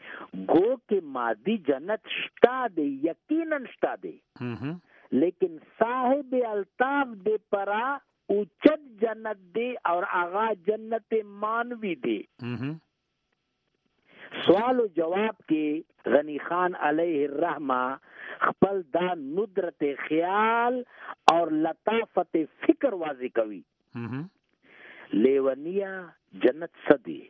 गो के मादी जन्नत शता दे, यकीनन शता दे, लेकिन साहिब अल्ताफ दे परा उचत जन्नत दे और आगा जन्नत मानवी दे। सवाल और जवाब के गनी खान अलैहि रहमा खपल दा नुदरत ख्याल और लताफत फिक्र वाजी कवी। लेवनिया जन्नत सदी,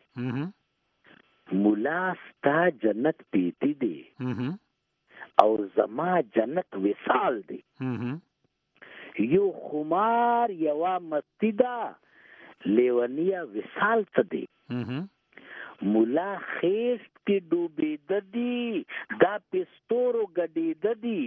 मुलास्ता जन्नत पीती दे और जमा जन्नत विसाल दे। यो खुमार यवा मस्तिदा लेवनिया विसाल सदी। मुला खेस के डूबे ददी दा पिस्तोरो गडी ददी,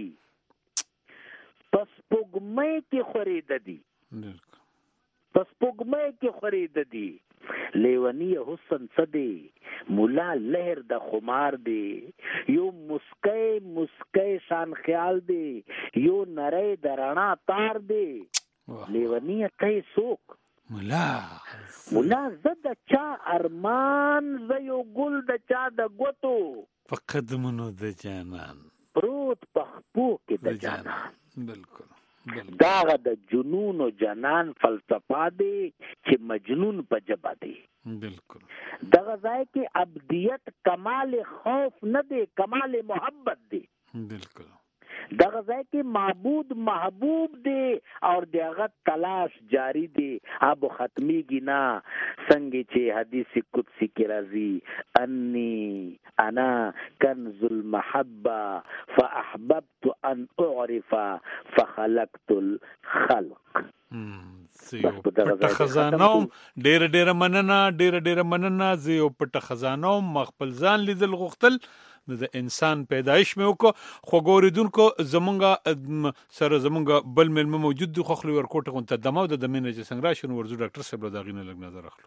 पसपुगमय के खरे ददी, पसपुगमय के खरे ददी। लेवनिया हुसन सदे मुला लहर द खुमार दे, यो मुस्के मुस्के शान ख्याल दे, यो नरे दराना तार दे। लेवनिया तय सोक मुला मुला जद चा अरमान जयो गुल द चा द गोतो फकद मनो द जानन प्रोत पखपो के द जानन। बिल्कुल दाग द जुनून और जनान फलसफा दे कि मजनून पजबा दे। बिल्कुल दगजाए के अब्दियत कमाल खौफ न दे, कमाल मोहब्बत दे। बिल्कुल दगजाए के माबूद महबूब दे और देगत तलाश जारी दे। अब खत्मी गिना संगे चे हदीस कुदसी के रजी अन्नी अना कंजुल महब्बा फअहबब्तु अन उअरिफा फखलक्तुल खल्क। पट खजानोम ډېر ډېر مننه ډېر ډېر مننه زه یو پټ خزانوم مخبل ځان لیدل غوښتل د انسان پیدایش مې وکړو خو ګوریدونکو زمونږ سره زمونږ بل ملمه موجود دی خو خپل ورکوټه غونته دمو د دمنه چې څنګه راشن ورزو ډاکټر صاحب دا غینه لګ نظر اخلو.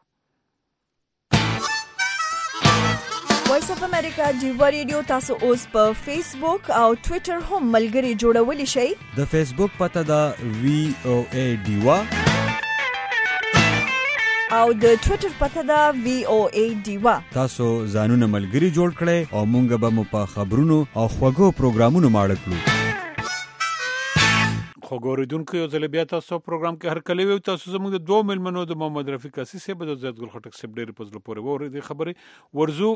وایس اف امریکا جیوا ریډیو تاسو اوس په فیسبوک او ټوئیټر هم ملګری جوړولی شئ. د فیسبوک پته دا وی او ای ډیوا او د ټوئیټر پته دا وی او ای ډیوا. تاسو ځانونه ملګری جوړ کړئ او مونږ به مو په خبرونو او خوږو پروګرامونو ماړه کړو. خو ګوریدونکو یو ځل بیا تاسو پروګرام کې هر کله وي تاسو زموږ د دوه ملمنو د محمد رفیق اساس سه بده زیات ګل خټک سب ډېر پزله پورې وره دي خبره ورزو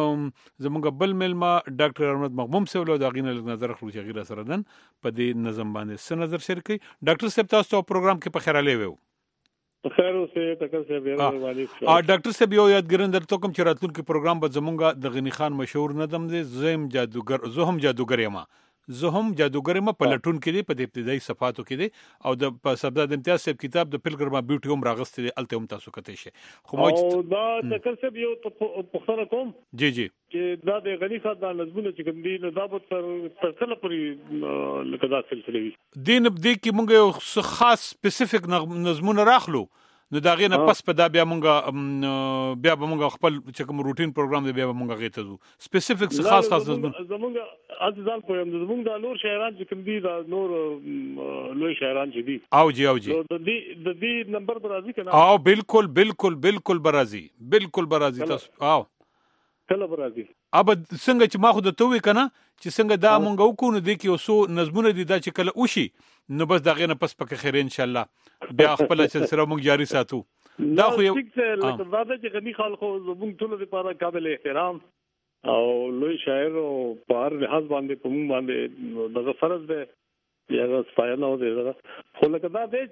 زموږ بل ملما ډاکټر احمد مغموم سه ولو دا غینه نظر خلک غیر سره دن په دې نظم باندې س نظر شریکي. ډاکټر صاحب تاسو پروګرام کې په خیراله وو خیر اوسه ټکر صاحب یې وعلیکم ا ډاکټر صاحب یو یادګرن درته کوم چې راتلونکي پروګرام به زمونږ د غنی خان مشهور ندم دي زم جادوګر زهم جادوګر یم زه هم جادوګر یم په لټون کې دی په ابتدایي صفاتو کې دی او د په سبدا د امتیاز صاحب کتاب د پلګرما بیوټي هم راغستې دی الته هم تاسو کته شي خو مو دا ټکر صاحب یو پښتنه کوم جی جی چې دا د غنی خان د نظمونه چې کوم دي نو دا به تر کله پورې لکه دا سلسله وي دین دې کې مونږ یو خاص سپیسیفیک نظمونه راخلو نو دا غینه پس په دا بیا مونږه بیا به مونږ خپل چې کوم روټین پروګرام دی بیا به مونږ غیته زو سپیسیفیک خاص خاص زمونږ ازال په زمونږ د نور شاعران چې کوم دي دا نور لوی شاعران چې دي او جی او جی د دې د دې نمبر پر راځي کنه او بالکل بالکل بالکل برازي بالکل برازي تاسو او کله برازي اب څنګه چې ما خو د توې کنه چې څنګه دا مونږ وکړو نو د کې اوسو نظمونه دي دا چې کله وشي نو بس دا غینه پس پکې خیر ان شاء الله بیا خپل سلسله مونږ جاری ساتو. دا خو یو لکه دا چې غنی خلکو زموږ ټول لپاره قابل احترام او لوی شاعر او په هر لحاظ باندې په مونږ باندې دغه فرض دی یا سپاینه او دغه خو لکه دا دی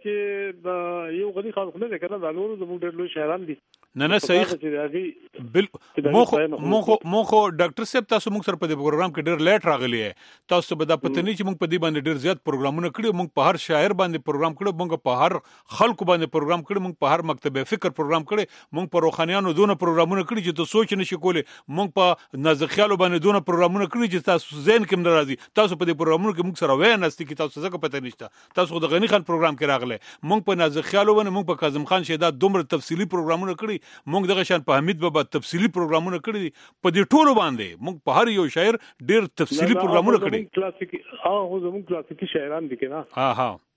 چې یو غنی خلکو نه کنه دا نور زموږ ډېر لوی شاعران دي نه نه صحیح بالکل مخ مخ مخ ډاکټر صاحب تاسو موږ سره په دې پروګرام کې ډېر لیټ راغلی یې تاسو به دا پته نه چې موږ په دې باندې ډېر زیات پروګرامونه کړو موږ په هر شاعر باندې پروګرام کړو موږ په هر خلکو باندې پروګرام کړو موږ په هر مکتب فکر پروګرام کړو موږ په روحانيانو دونه پروګرامونه کړی چې تاسو سوچ نشئ کولای موږ په نازک خیالو باندې دونه پروګرامونه کړی چې تاسو ذهن کې ناراضي تاسو په دې پروګرامونو کې موږ سره وای نه ستې کې تاسو څه پته نشته تاسو د غنی خان پروګرام کې راغله موږ په نازک خیالو باندې موږ په کاظم خان شهدا دومره تفصیلی پروګرامونه کړی موږ دغه شان په حمید بابا تفصیلی پروګرامونه کړی په دې ټولو باندې موږ په هر یو شاعر ډېر تفصیلی پروګرامونه کړی کلاسیکی ها هو زموږ کلاسیکی شاعران دي کنه ها ها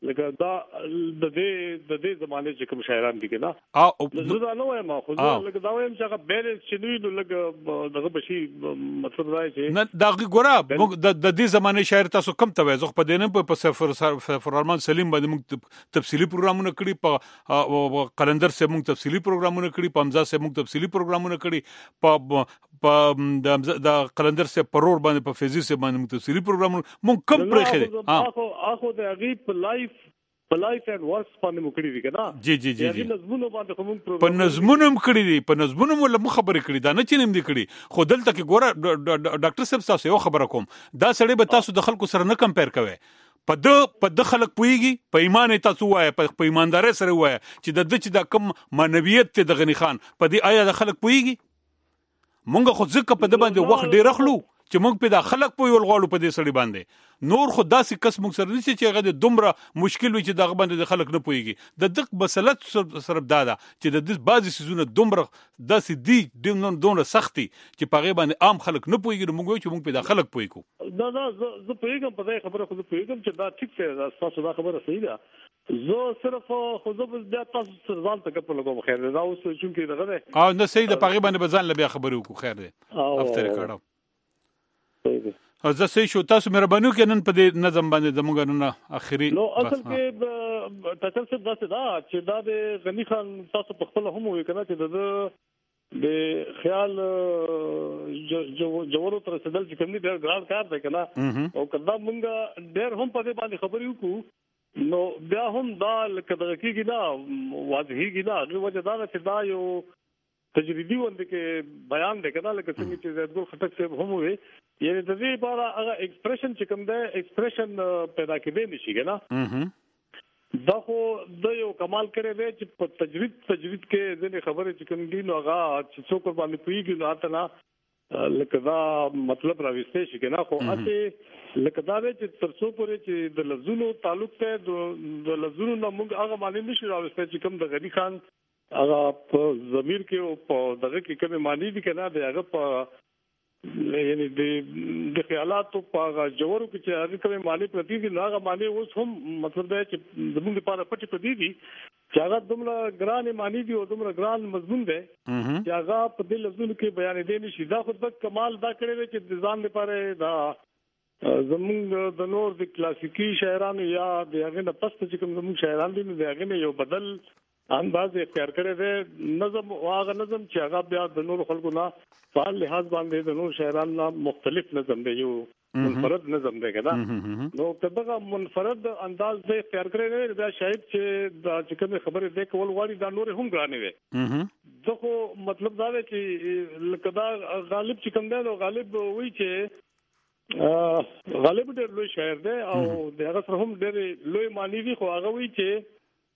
لکه دا د دې د دې زمانه چې کوم شاعران دي کنه او زه دا نو وایم خو زه لکه دا وایم چې هغه بیلنس چې نوی نو لکه دغه بشي مطلب دا چې نه دا ګوره د دې زمانه شاعر تاسو کم ته وځو په دینه په سفر سفر ارمان سلیم باندې موږ تفصیلی پروګرامونه کړی په قلندر سه موږ تفصیلی پروګرامونه کړی په امزا سه موږ تفصیلی پروګرامونه کړی په په د قلندر سه پرور باندې په فزیک سه باندې موږ تفصیلی پروګرامونه موږ کم پرې خېل ها اخو اخو د غیب په لایف په لایف اند ورکس باندې مو کړی دي کنه جی جی جی په نظمونو باندې کوم پروګرام په نظمونو کړی دي په نظمونو ولا مخ خبرې کړی دا نه چینم دي کړی خو دلته کې ګوره ډاکټر صاحب تاسو یو خبره کوم دا سړی به تاسو د خلکو سره نه کمپیر کوي په د په د خلک پويږي په ایمان تاسو وایي په ایمانداري سره وایي چې د د چې د کم معنویت ته د غنی خان په دې آیا د خلک پويږي مونږ خو ځکه په د باندې وخت ډیر اخلو چې موږ په د خلک په یو غواړو په دې سړي باندې نور خو داسې کس موږ سره نشي چې هغه د دومره مشکل وي چې دغه باندې د خلک نه پويږي د دغه مسله سره دادا چې د دې بعضي سيزونه دومره داسې دي د دومره سختي چې په غي باندې عام خلک نه پويږي موږ چې موږ په د خلک پويګو دا دا زه پويګم په دې خبره خو زه پويګم چې دا ټیک دی تاسو دا خبره صحیح ده زه صرف خو زه بیا تاسو سره ځان ته په لګوم خیر دا اوس چې دغه ده او نه سید په غي باندې بزان لبیا خبرو کو خیر دی افتر کړه او زه سې شو تاسو مهرباني وکړئ نن په دې نظم باندې زموږ نن اخري نو اصل کې ټاکل څه داسې دا چې دا د غنی خان تاسو په خپل هم وی کنه چې د د خیال جوړو تر سدل چې کوم ډیر ګران کار دی کنه او کله مونږ ډیر هم په دې باندې خبرې وکړو نو بیا هم دا لکه دغه کېږي دا واضحېږي دا هغه وجه دا چې دا یو تجریدي وند کې بیان دی کنه لکه څنګه چې زیدګل خټک صاحب هم وي یعنی د دې لپاره هغه ایکسپریشن چې کوم دی ایکسپریشن پیدا کېدی نشي کنه دا خو د یو کمال کړی دی چې په تجرید تجرید کې ځینې خبرې چې کوم دي نو هغه چې څوک باندې پوهیږي نو اته نه لکه دا مطلب راوستي شي کنه خو اته لکه دا چې ترڅو پورې چې د لفظونو تعلق ته د لفظونو نو موږ هغه معنی نشو راوستي چې کوم د غنی خان هغه په ضمیر کې او په دغه کې کومه معنی دي کنه دا هغه په یعنی د خیالاتو په جوړو کې چې هغه کومه معنی پرتی دي هغه معنی اوس هم مطلب دا چې زموږ لپاره پټي پدې دي چې هغه دومره ګران معنی دي او دومره ګران مضمون دی چې هغه په دې لفظونو کې بیان دي نشي دا خود به کمال دا کړی چې د ځان لپاره دا زموږ د نور د کلاسیکی شاعرانو یا د هغه نه پست چې کوم زموږ شاعران دي د هغه نه یو بدل انداز اختیار کړی دی نظم واغه نظم چې هغه بیا د نور خلکو نه فعال لحاظ باندې د نور شاعرانو نه مختلف نظم دی یو منفرد نظم دی کنه نو کله منفرد انداز دی اختیار کړی دی بیا شاید چې د چې خبره دی کول غواړي دا نور هم ګرانه وي ځکه مطلب دا دی چې کدا غالب چې کوم دی نو غالب وایي چې غالب ډېر لوی شاعر دی او د هغه سره هم ډېر لوی معنی دی خو هغه وایي چې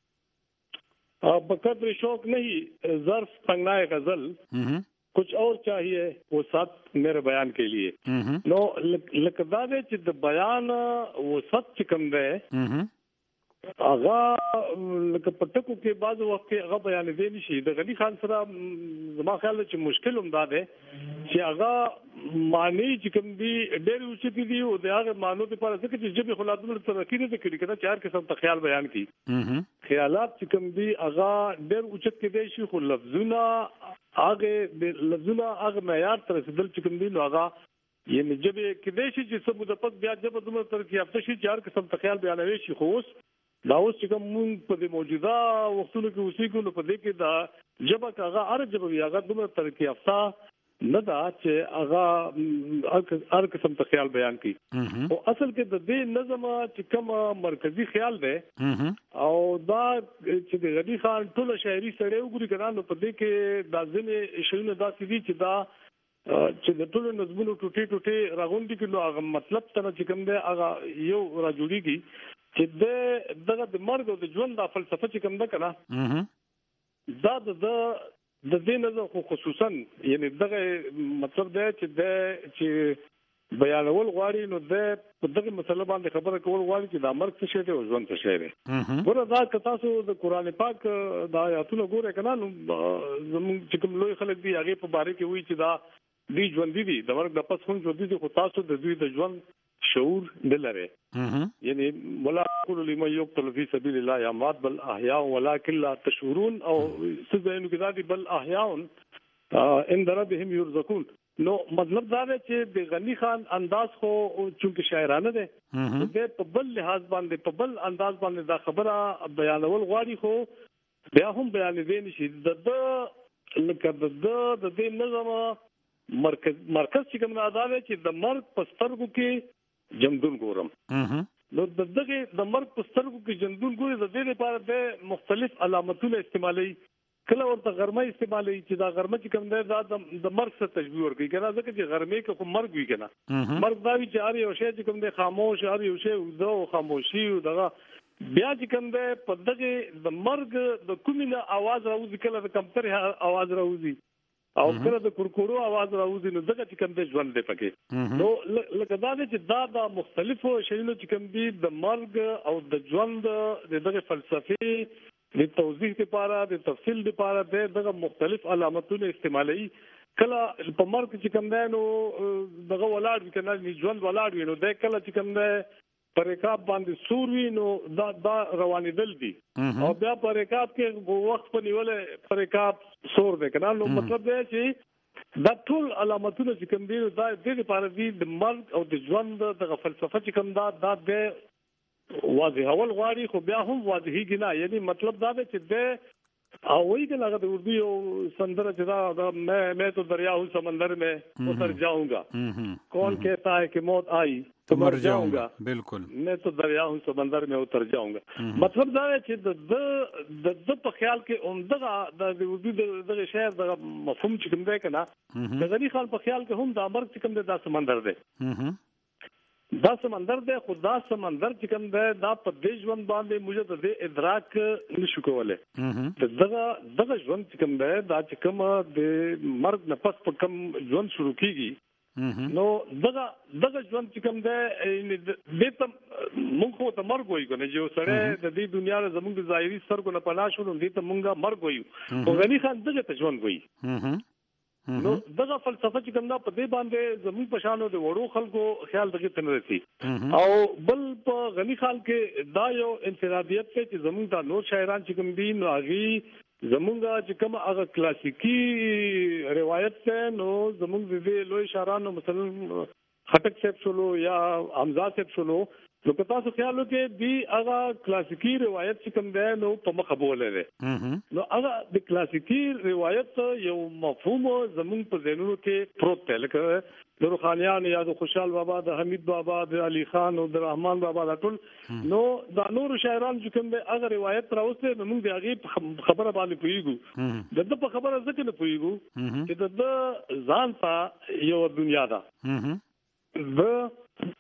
بقدر شوق نہیں ظرف تنگنائے غزل کچھ اور چاہیے وہ سات میرے بیان کے لیے نو لکدادے چې د بیان وہ سات چې کوم دی هغه لکه پټکو کې بعض وخت کې هغه بیان دی نشي د غنی خان سره زما خیال چې مشکل هم ده چې هغه معنی چې کوم دی ډېر اوچتي دي او د هغه معنی لپاره ځکه چې جبه خلاصونه ترقی نه کړي کړه چار قسم ته خیال بیان کړي خیالات چې کوم دی هغه ډېر اوچت کې دي شي خو لفظونه هغه لفظونه هغه معیار تر رسیدل چې کوم دی نو هغه یعنی جبه کې دي چې څه مدپک بیا جبه دومره ترقی یافته شي چار قسم ته خیال بیانوي شي خو دا اوس چې کوم په دې موجوده وختونو کې اوسېږو نو په دې کې دا جبه هغه هر جبه هغه دومره ترقی یافته نه دا چې هغه هر قسم ته خیال بیان کړي او اصل کې د دې نظم چې کوم مرکزی خیال دی او دا چې د غنی خان ټول شاعري سره وګوري کړه نو په دې کې د ځینې شعرونه داسې دي چې دا چې د ټول نظمونو ټوټي ټوټي راغونډي کړي نو هغه مطلب ته چې کوم دی هغه یو راجوړيږي چې د دغه د مرګ او د ژوند د فلسفه چې کوم ده کنه دا د د دې نظر خو خصوصا یعنی دغه مطلب دی چې د چې بیانول غواړي نو د په دغه مسله باندې خبره کول غواړي چې د مرګ څه شی دی او ژوند څه شی دی ګوره دا که تاسو د قران پاک د آیاتونو ګوره کنه نو زموږ چې کوم لوی خلک دي هغه په باره کې وایي چې دا دی ژوند دي د مرګ د پس هم ژوند دي خو تاسو د دوی د ژوند شعور نه لري. یعنی ولا کل لمن یقتل فی سبیل الله اموات بل احیاء ولکن لا تشعرون او سزینو کې دا بل احیاء ان ربهم يرزقون. نو مطلب دا دی چې د غنی خان انداز خو چونکه شاعرانه دی د په بل لحاظ باندې په بل انداز باندې دا خبره بیانول غواړي خو بیا هم بیان دی نشي د لکه د د دې نظم مرکز مرکز چې کوم ادا دی چې د مرګ په سترګو کې جمدون ګورم. نو د دغه د مرګ په سترګو کې جمدون ګوري د دې لپاره د مختلف علامتونه استعمالي. کله ورته غرمه استعمالي چې دا غرمه چې کوم دی دا د مرګ سره تشبیه ورکړي کنه ځکه چې غرمه کې خو مرګ وي کنه. مرګ دا وی چې اړ یو شی چې کوم دی خاموش اړ یو شی وزو خاموشي او دغه بیا چې کوم دی په دغه د مرګ د کومینه आवाज راوځي کله د کمتر आवाज راوځي او کله د کورکورو आवाज راوځي نو دغه چې کوم دی ژوند دی پکې. نو لکه دا چې دا د مختلفو شیانو چې کوم دی د مرګ او د ژوند دغه فلسفي د توضیح لپاره د تفصیل لپاره دغه مختلف علامتونه استعمالي. کله په مرګ چې کوم دی نو دغه ولاړ وي کنه ژوند ولاړ وي نو د کله چې کوم دی پر رکاب باندې سور وي نو دا دا روانېدل دي او بیا پر رکاب کې وخت په نیولې پر رکاب سور دی کنه. نو مطلب دی چې دا ټول علامتونه چې کوم دي دا د لپاره دي د مرګ او د ژوند دغه فلسفه چې کوم دا دا د واضح اول غواړي خو بیا هم واضحي ګنا. یعنی مطلب دا دی چې د او وی کنه هغه د اردو یو سندره چې دا میں میں تو دریا ہوں سمندر میں اتر جاؤں گا کون کہتا ہے کہ موت آئی تو مر جاؤں گا بالکل میں تو دریا ہوں سمندر میں اتر جاؤں گا. مطلب دا دی چې د د د په خیال کې عمدغه د اردو دغه شعر د مفهوم چې کوم دی کنه د غنی خان په خیال کې هم د امر چې کوم دی دا سمندر دی دا سمندر دی خو دا سمندر چې کوم دی دا په دې ژوند باندې موږ د ادراک نشو کولای. دغه دغه ژوند چې کوم دی دا چې کوم د مرګ نه پس په کوم ژوند شروع کیږي نو دغه دغه ژوند چې کوم دی د ته موږ خو ته مرګ وایو کنه چې سره د دې دنیا له زموږ د ظاهري سترګو نه پناه شو نو دې ته موږ مرګ وایو خو غنی خان دغه ته ژوند وایي. نو دغه فلسفه چې کوم دا په دې باندې زموږ په شانو د وړو خلکو خیال دغه تنه رسي او بل په غنی خان کې دا یو انفرادیت ته چې زموږ د نور شاعران چې کوم دي نو هغه زموږ چې کوم هغه کلاسیکی روایت ته نو زموږ د لوی شاعرانو مثلا خټک صاحب شلو یا حمزه صاحب شلو نو که تاسو خیال وکړئ دی هغه کلاسیکی روایت چې کوم دی نو په مخه بوله دی نو هغه د کلاسیکی روایت یو مفهوم زموږ په ذهنونو کې پروت دی لکه د روحانیان یا د خوشحال بابا د حمید بابا د علي خان او د رحمان بابا دا ټول نو دا نور شاعران چې کوم دی هغه روایت راوسته نو موږ د هغه خبره باندې پوهیږو د په خبره ځکه نه پوهیږو چې د ځان ته یو دنیا ده د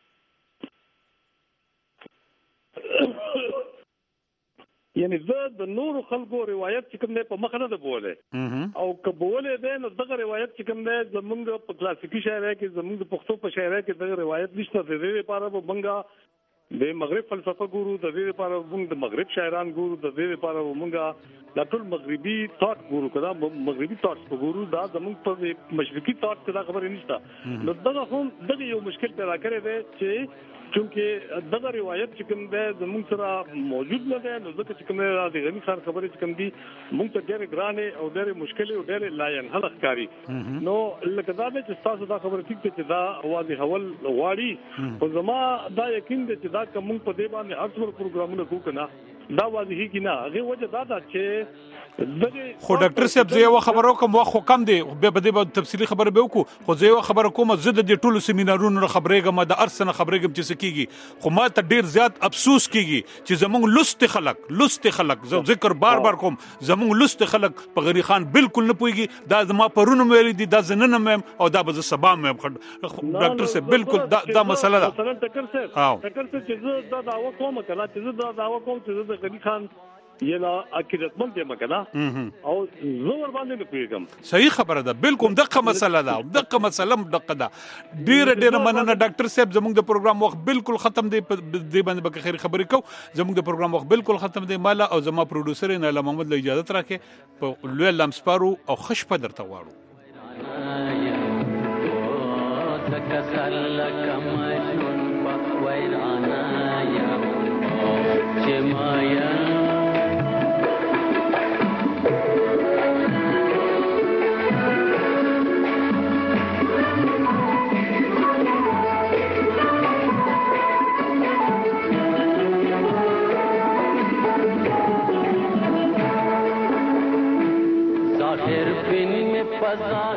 یعنی زه د نور خلکو روایت چې کوم دی په مخ نه ده بوله او که بوله دی نو دغه روایت چې کوم دی زمونږ په کلاسیکی شاعرۍ کې زمونږ د پښتو په شاعرۍ کې دغه روایت نشته. د دې لپاره به موږ د مغرب فلسفه ګورو د دې لپاره موږ د مغرب شاعران ګورو د دې لپاره موږ د ټول مغربي ثاټ ګورو کدا مغربي ثاټ ګورو دا زمونږ په مشرقي ثاټ کې دا خبره نشته. نو دغه هم دغه یو مشکل پیدا کړی دی چې چونکه دغه روایت چې کوم دی زموږ سره موجود نه دی نو ځکه چې کوم دی د غنی خان خبرې چې کوم دي موږ ته ډېرې ګرانې او ډېرې مشکلې او ډېرې لاینحل ښکاري. نو لکه دا دی چې تاسو دا خبره ټیک ده چې دا واضح حول غواړي خو زما دا یقین دی چې دا کوم موږ په دې باندې هر څور پروګرامونه کوو کنه دا واضحي کی نه هغه وجه دا ده چې خو ډاکټر صاحب زه یو خبرو کوم وخت کم دی به بده به تفصیلی خبره به وکړو خو زه یو خبره کوم زه د ټولو سیمینارونو خبرېږم د ارسنه خبرېږم چې کیږي خو ما ته ډیر زیات افسوس کیږي چې زمونږ لست خلک لست خلک زه ذکر بار بار کوم زمونږ لست خلک په غنی خان بالکل نه پويږي دا زما پرونو ویل دي دا زننه مم او دا به سبا مم ډاکټر صاحب بالکل دا دا مسله ده مثلا ډاکټر صاحب ډاکټر صاحب چې زه دا داوا کوم کله چې زه دا داوا کوم چې د غنی خان یلا عقیدتمند یم کنه او زور باندې نه پیګم صحیح خبره ده بالکل دغه مسله ده دغه مسله دغه ده ډیر ډیر مننه ډاکټر صاحب زموږ د پروګرام وخت بالکل ختم دی دی باندې به خیر خبرې کو زموږ د پروګرام وخت بالکل ختم دی مالا او زما پروډوسر نه له محمد له اجازه راکې په لوی لمسپارو او خوش په درته واړو تکسل کمشون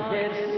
حرص